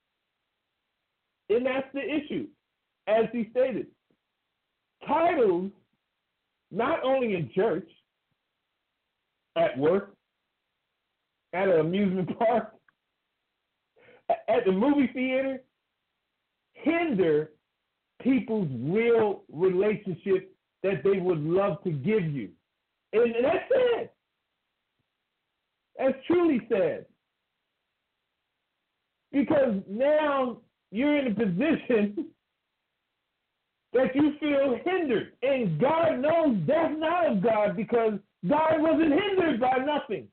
C: And that's the issue, as he stated. Titles, not only in church, at work, at an amusement park, at the movie theater, hinder people's real relationship that they would love to give you. And that's sad. That's truly sad. Because now you're in a position that you feel hindered. And God knows that's not of God because God wasn't hindered by nothing.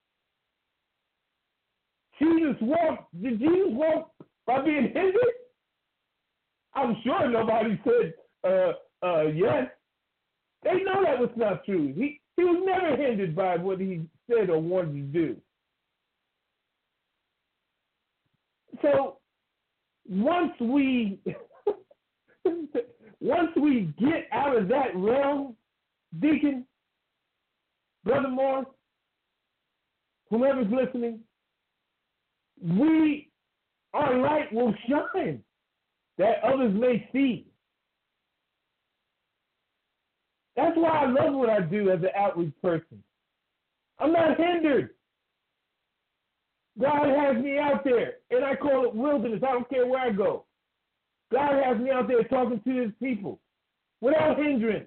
C: Jesus walked, did Jesus walk by being hindered? I'm sure nobody said uh, uh, yes. They know that was not true. He, he was never hindered by what he said or wanted to do. So once we once we get out of that realm, Deacon, Brother Morris, whoever's listening, we, our light will shine that others may see. That's why I love what I do as an outreach person. I'm not hindered. God has me out there, and I call it wilderness. I don't care where I go. God has me out there talking to his people without hindrance.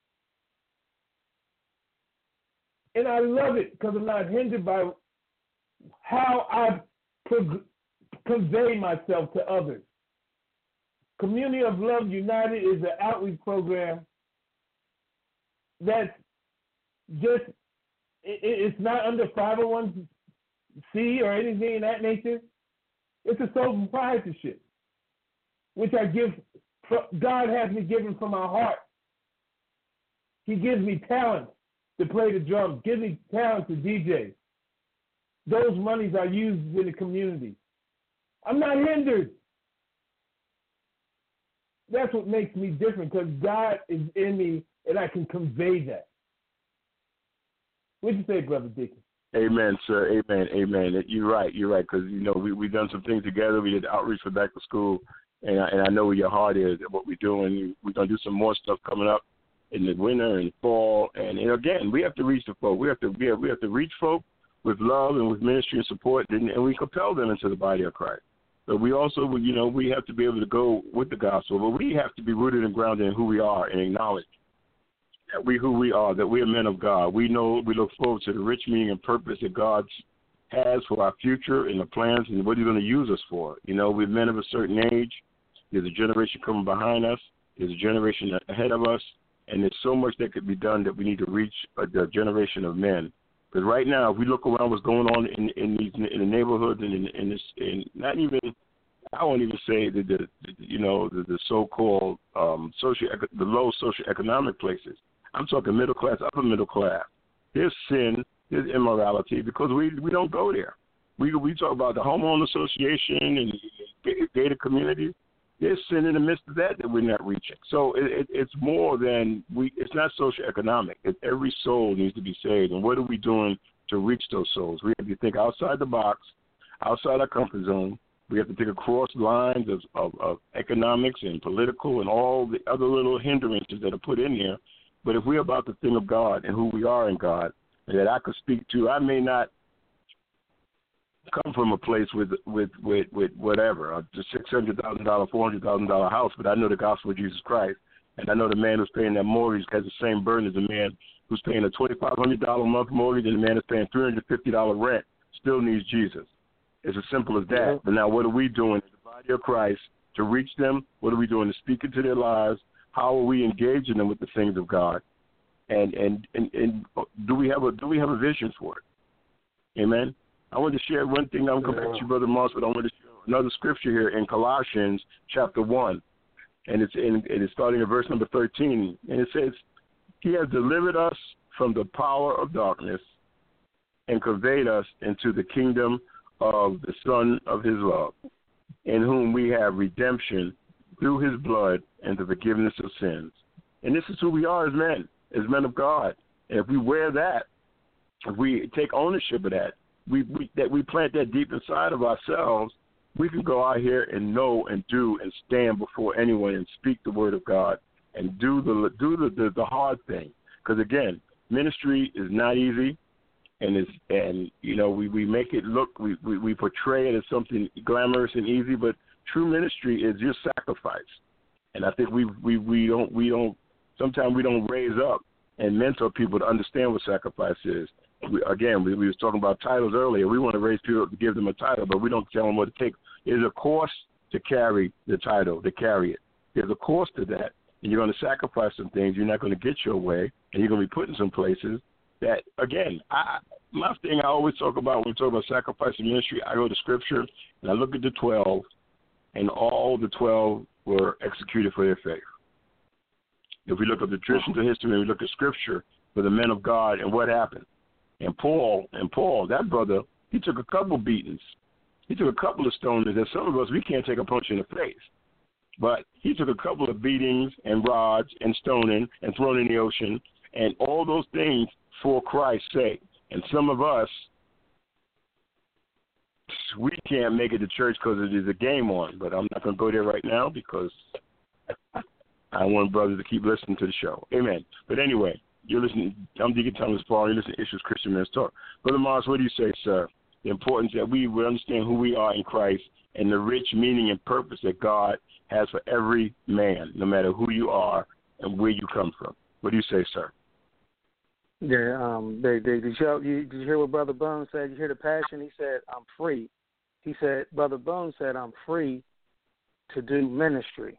C: And I love it because I'm not hindered by how I pro- convey myself to others. Community of Love United is an outreach program that's just, it, it's not under five oh one c or anything in that nature. It's a sole proprietorship, which I give, God has me given from my heart. He gives me talent to play the drums, gives me talent to D J. Those monies are used in the community. I'm not hindered. That's what makes me different, because God is in me and I can convey that. What'd you say, Brother Dickens?
B: Amen, sir. Amen. Amen. You're right. You're right. Because, you know, we, we've done some things together. We did outreach for back to school. And I, and I know where your heart is and what we're doing. We're going to do some more stuff coming up in the winter and fall. And, and again, we have to reach the folk. We have to we have, we have to reach folk with love and with ministry and support, and, and we compel them into the body of Christ. But we also, you know, we have to be able to go with the gospel. But we have to be rooted and grounded in who we are and acknowledge that we who we are, that we are men of God. We know, we look forward to the rich meaning and purpose that God has for our future and the plans and what he's going to use us for. You know, we're men of a certain age. There's a generation coming behind us. There's a generation ahead of us. And there's so much that could be done that we need to reach a, a generation of men. Because right now, if we look around what's going on in in, these, in the neighborhoods and in, in this, in not even, I won't even say the, the, the you know, the, the so-called um, socio, the low socioeconomic places. I'm talking middle class, upper middle class. There's sin, there's immorality because we we don't go there. We we talk about the homeowner association and gated communities. There's sin in the midst of that that we're not reaching. So it, it, it's more than we. It's not socioeconomic. It, every soul needs to be saved. And what are we doing to reach those souls? We have to think outside the box, outside our comfort zone. We have to think across lines of, of, of economics and political and all the other little hindrances that are put in there. But if we're about the thing of God and who we are in God, that I could speak to, I may not come from a place with with with, with whatever, a six hundred thousand dollars, four hundred thousand dollars house, but I know the gospel of Jesus Christ, and I know the man who's paying that mortgage has the same burden as the man who's paying a twenty-five hundred dollars a month mortgage, and the man who's paying three hundred fifty dollars rent still needs Jesus. It's as simple as that. Mm-hmm. But now what are we doing as the body of Christ to reach them? What are we doing to speak into their lives? How are we engaging them with the things of God? And and, and, and do we have a do we have a vision for it? Amen. I want to share one thing. I'm going to come back to you, Brother Moss, but I want to share another scripture here in Colossians chapter one, and it's in it is starting at verse number thirteen, and it says, "He has delivered us from the power of darkness and conveyed us into the kingdom of the Son of His love, in whom we have redemption through His blood and the forgiveness of sins." And this is who we are as men, as men of God. And if we wear that, if we take ownership of that, we, we that we plant that deep inside of ourselves, we can go out here and know and do and stand before anyone and speak the word of God and do the do the the, the hard thing. Because again, ministry is not easy, and it's and you know we, we make it look we, we, we portray it as something glamorous and easy, but true ministry is your sacrifice. And I think we we, we don't we don't sometimes we don't raise up and mentor people to understand what sacrifice is. We, again, we, we was talking about titles earlier. We want to raise people to give them a title, but we don't tell them what to take. There's a cost to carry the title, to carry it. There's a cost to that, and you're going to sacrifice some things. You're not going to get your way, and you're going to be put in some places that, again, I, my thing I always talk about when we talk about sacrifice in ministry, I go to Scripture, and I look at the twelve, and all the twelve were executed for their faith. If we look at the traditions of history and we look at Scripture for the men of God and what happened, And Paul, and Paul, that brother, he took a couple beatings. He took a couple of stonings. And some of us, we can't take a punch in the face. But he took a couple of beatings and rods and stoning and thrown in the ocean and all those things for Christ's sake. And some of us, we can't make it to church because it is a game on. But I'm not going to go there right now because I want brothers to keep listening to the show. Amen. But anyway. You're listening. I'm Deacon Thomas Paul. You're listening to Issues Christian Men's Talk. Brother Mars, what do you say, sir? The importance that we would understand who we are in Christ and the rich meaning and purpose that God has for every man, no matter who you are and where you come from. What do you say, sir?
D: Yeah. Um. They, they, did, you, you, did you hear what Brother Bones said? You hear the passion? He said, "I'm free." He said, Brother Bones said, "I'm free to do ministry."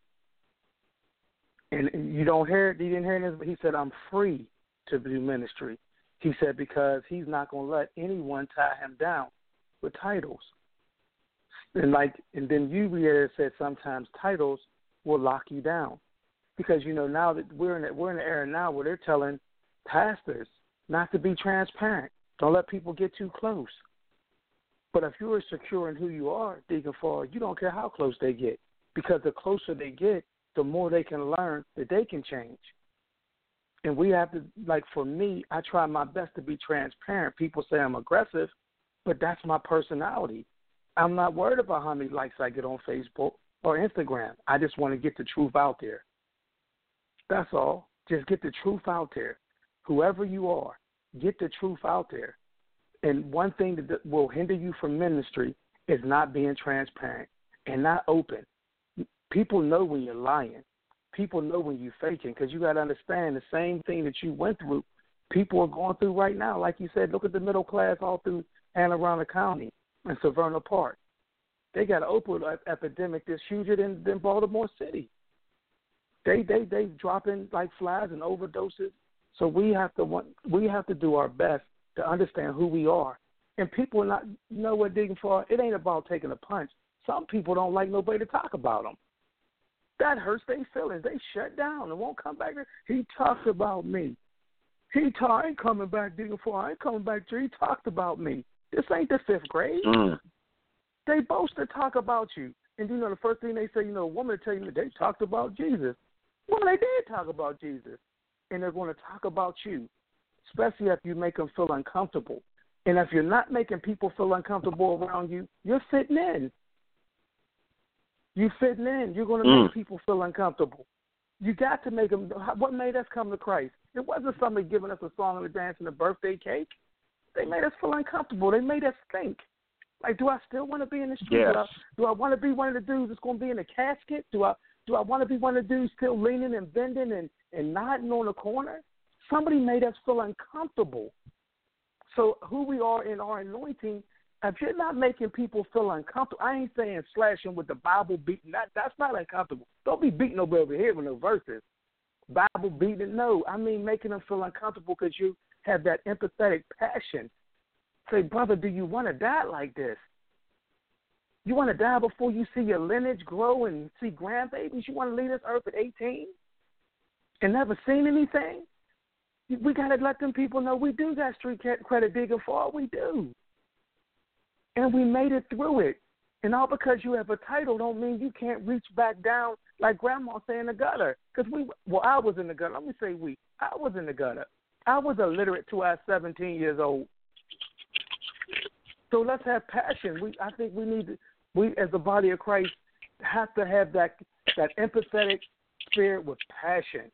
D: And you don't hear it. You didn't hear this, but he said, "I'm free to do ministry." He said because he's not going to let anyone tie him down with titles. And like, and then you said sometimes titles will lock you down because you know now that we're in a, we're in an era now where they're telling pastors not to be transparent. Don't let people get too close. But if you are secure in who you are, Deacon Fall, you don't care how close they get because the closer they get, the more they can learn that they can change. And we have to, like for me, I try my best to be transparent. People say I'm aggressive, but that's my personality. I'm not worried about how many likes I get on Facebook or Instagram. I just want to get the truth out there. That's all. Just get the truth out there. Whoever you are, get the truth out there. And one thing that will hinder you from ministry is not being transparent and not open. People know when you're lying. People know when you're faking because you got to understand the same thing that you went through, people are going through right now. Like you said, look at the middle class all through Anne Arundel County and Severna Park. They got an opioid epidemic that's huger than, than Baltimore City. They they they dropping like flies and overdoses. So we have to want, we have to do our best to understand who we are. And people not you know what digging for. It ain't about taking a punch. Some people don't like nobody to talk about them. That hurts their feelings. They shut down and won't come back. He talked about me. He talked, I ain't coming back digging for. I ain't coming back to. He talked about me. This ain't the fifth grade.
B: Mm.
D: They boast to talk about you. And you know, the first thing they say, you know, a woman will tell you they talked about Jesus. Well, they did talk about Jesus, and they're going to talk about you, especially if you make them feel uncomfortable. And if you're not making people feel uncomfortable around you, you're fitting in. You're fitting in. You're going to
B: Mm.
D: make people feel uncomfortable. You got to make them. What made us come to Christ? It wasn't somebody giving us a song and a dance and a birthday cake. They made us feel uncomfortable. They made us think. Like, do I still want to be in the street?
B: Yes.
D: Do I, do I want to be one of the dudes that's going to be in a casket? Do I do I want to be one of the dudes still leaning and bending and, and nodding on the corner? Somebody made us feel uncomfortable. So who we are in our anointing, if you're not making people feel uncomfortable, I ain't saying slashing with the Bible beating. That, that's not uncomfortable. Don't be beating nobody over here with no verses. Bible beating, no. I mean making them feel uncomfortable because you have that empathetic passion. Say, brother, do you want to die like this? You want to die before you see your lineage grow and see grandbabies? You want to leave this earth at eighteen and never seen anything? We got to let them people know we do got street credit digging for all we do. And we made it through it. And all because you have a title don't mean you can't reach back down like Grandma say in the gutter. Because we, well, I was in the gutter. Let me say we. I was in the gutter. I was illiterate till I was seventeen years old. So let's have passion. We, I think we need to, we as the body of Christ have to have that that empathetic spirit with passion.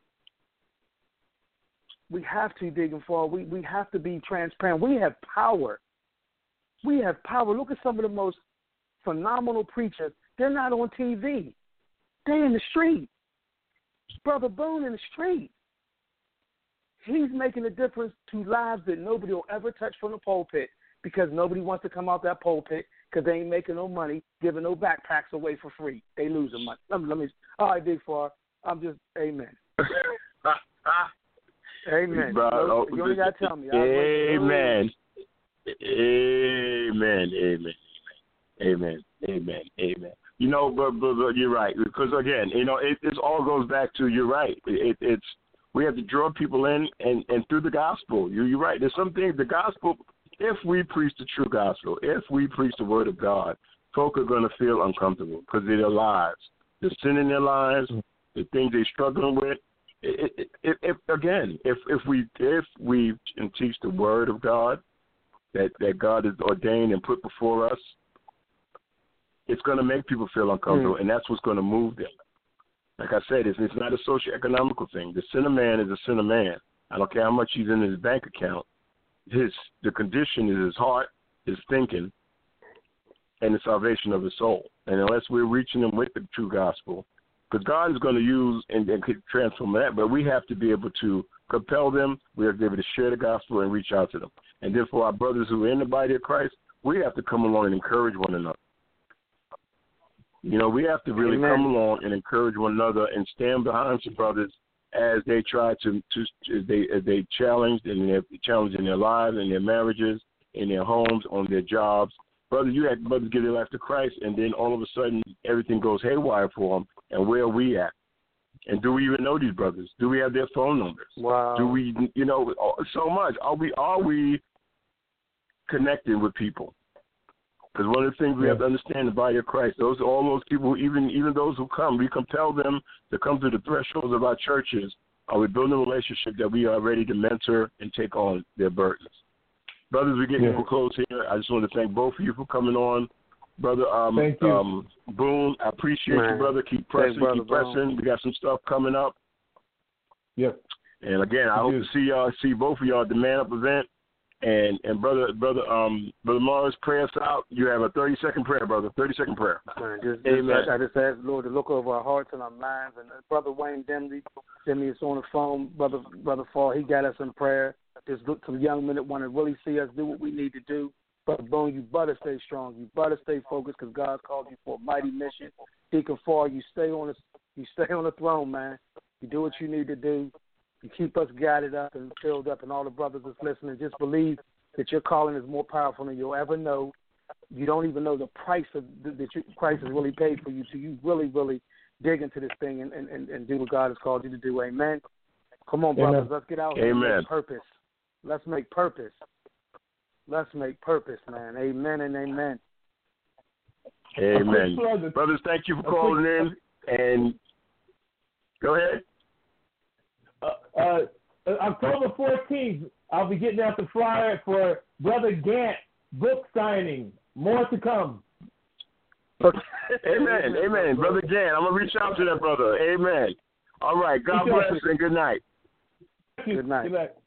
D: We have to dig and fall. We we have to be transparent. We have power. We have power. Look at some of the most phenomenal preachers. They're not on T V. They're in the street. Brother Boone in the street. He's making a difference to lives that nobody will ever touch from the pulpit because nobody wants to come out that pulpit because they ain't making no money, giving no backpacks away for free. They losing money. Let me, let me all right, Big Far. I'm just, amen. Amen.
B: Bro,
D: no,
B: oh,
D: you only got to tell me.
B: Amen. Amen. Amen. Amen. Amen. Amen. You know, but, but, but you're right. Because, again, you know, it, it all goes back to you're right. It, it's we have to draw people in and, and through the gospel. You, you're right. There's some things, the gospel, if we preach the true gospel, if we preach the word of God, folk are going to feel uncomfortable because of their lives. The sin in their lives, the things they're struggling with. It, it, it, if, again, if, if we if we teach the word of God that, that God has ordained and put before us, it's going to make people feel uncomfortable, mm. and that's what's going to move them. Like I said, it's, it's not a socio-economical thing. The sinner man is a sinner man. I don't care how much he's in his bank account. His the condition is his heart, his thinking, and the salvation of his soul. And unless we're reaching them with the true gospel, because God is going to use and, and transform that, but we have to be able to compel them. We have to be able to share the gospel and reach out to them. And then for our brothers who are in the body of Christ, we have to come along and encourage one another. You know, we have to really Amen. come along and encourage one another and stand behind some brothers as they try to, to as they as they challenged and they're challenged in their lives, in their marriages, in their homes, on their jobs. Brother, you had brothers give their life to Christ, and then all of a sudden everything goes haywire for them. And where are we at? And do we even know these brothers? Do we have their phone numbers?
D: Wow.
B: Do we, you know, so much? Are we are we connecting with people? Because one of the things we have to understand the body of Christ, those all those people, even even those who come, we compel them to come to the thresholds of our churches. Are we building a relationship that we are ready to mentor and take on their burdens? Brothers, we're getting yeah. close here. I just want to thank both of you for coming on. Brother um, um, Boone, I appreciate Man. you, brother. Keep pressing, Thanks, keep pressing. Boone. We got some stuff coming up.
C: Yep.
B: And again, I hope to see y'all, see both of y'all at the Man Up event. And and brother, brother, um, brother Morris, pray us out. You have a thirty second prayer, brother. Thirty second prayer.
D: Man, just, Amen. I, I just ask the Lord to look over our hearts and our minds. And uh, brother Wayne Demley, Demley is on the phone. Brother, brother Fall, he got us in prayer. Just look some young men that want to really see us do what we need to do. Brother Boone, you better stay strong. You better stay focused because God's called you for a mighty mission. Deacon Fall, you stay on the you stay on the throne, man. You do what you need to do. You keep us guided up and filled up, and all the brothers that's listening, just believe that your calling is more powerful than you'll ever know. You don't even know the price of that you, Christ has really paid for you, so you really, really dig into this thing and, and, and do what God has called you to do. Amen. Come on, brothers, Amen. Let's get out here and make purpose. Let's make purpose. Let's make purpose, man. Amen and amen.
B: Amen. Brothers, thank you for calling in. And go ahead.
C: Uh, uh, October fourteenth, I'll be getting out the flyer for Brother Gant book signing. More to come.
B: Okay. Amen. Amen. Brother Gant, I'm going to reach out to that brother. Amen. All right. God bless and good night.
D: Good night.
C: Good night.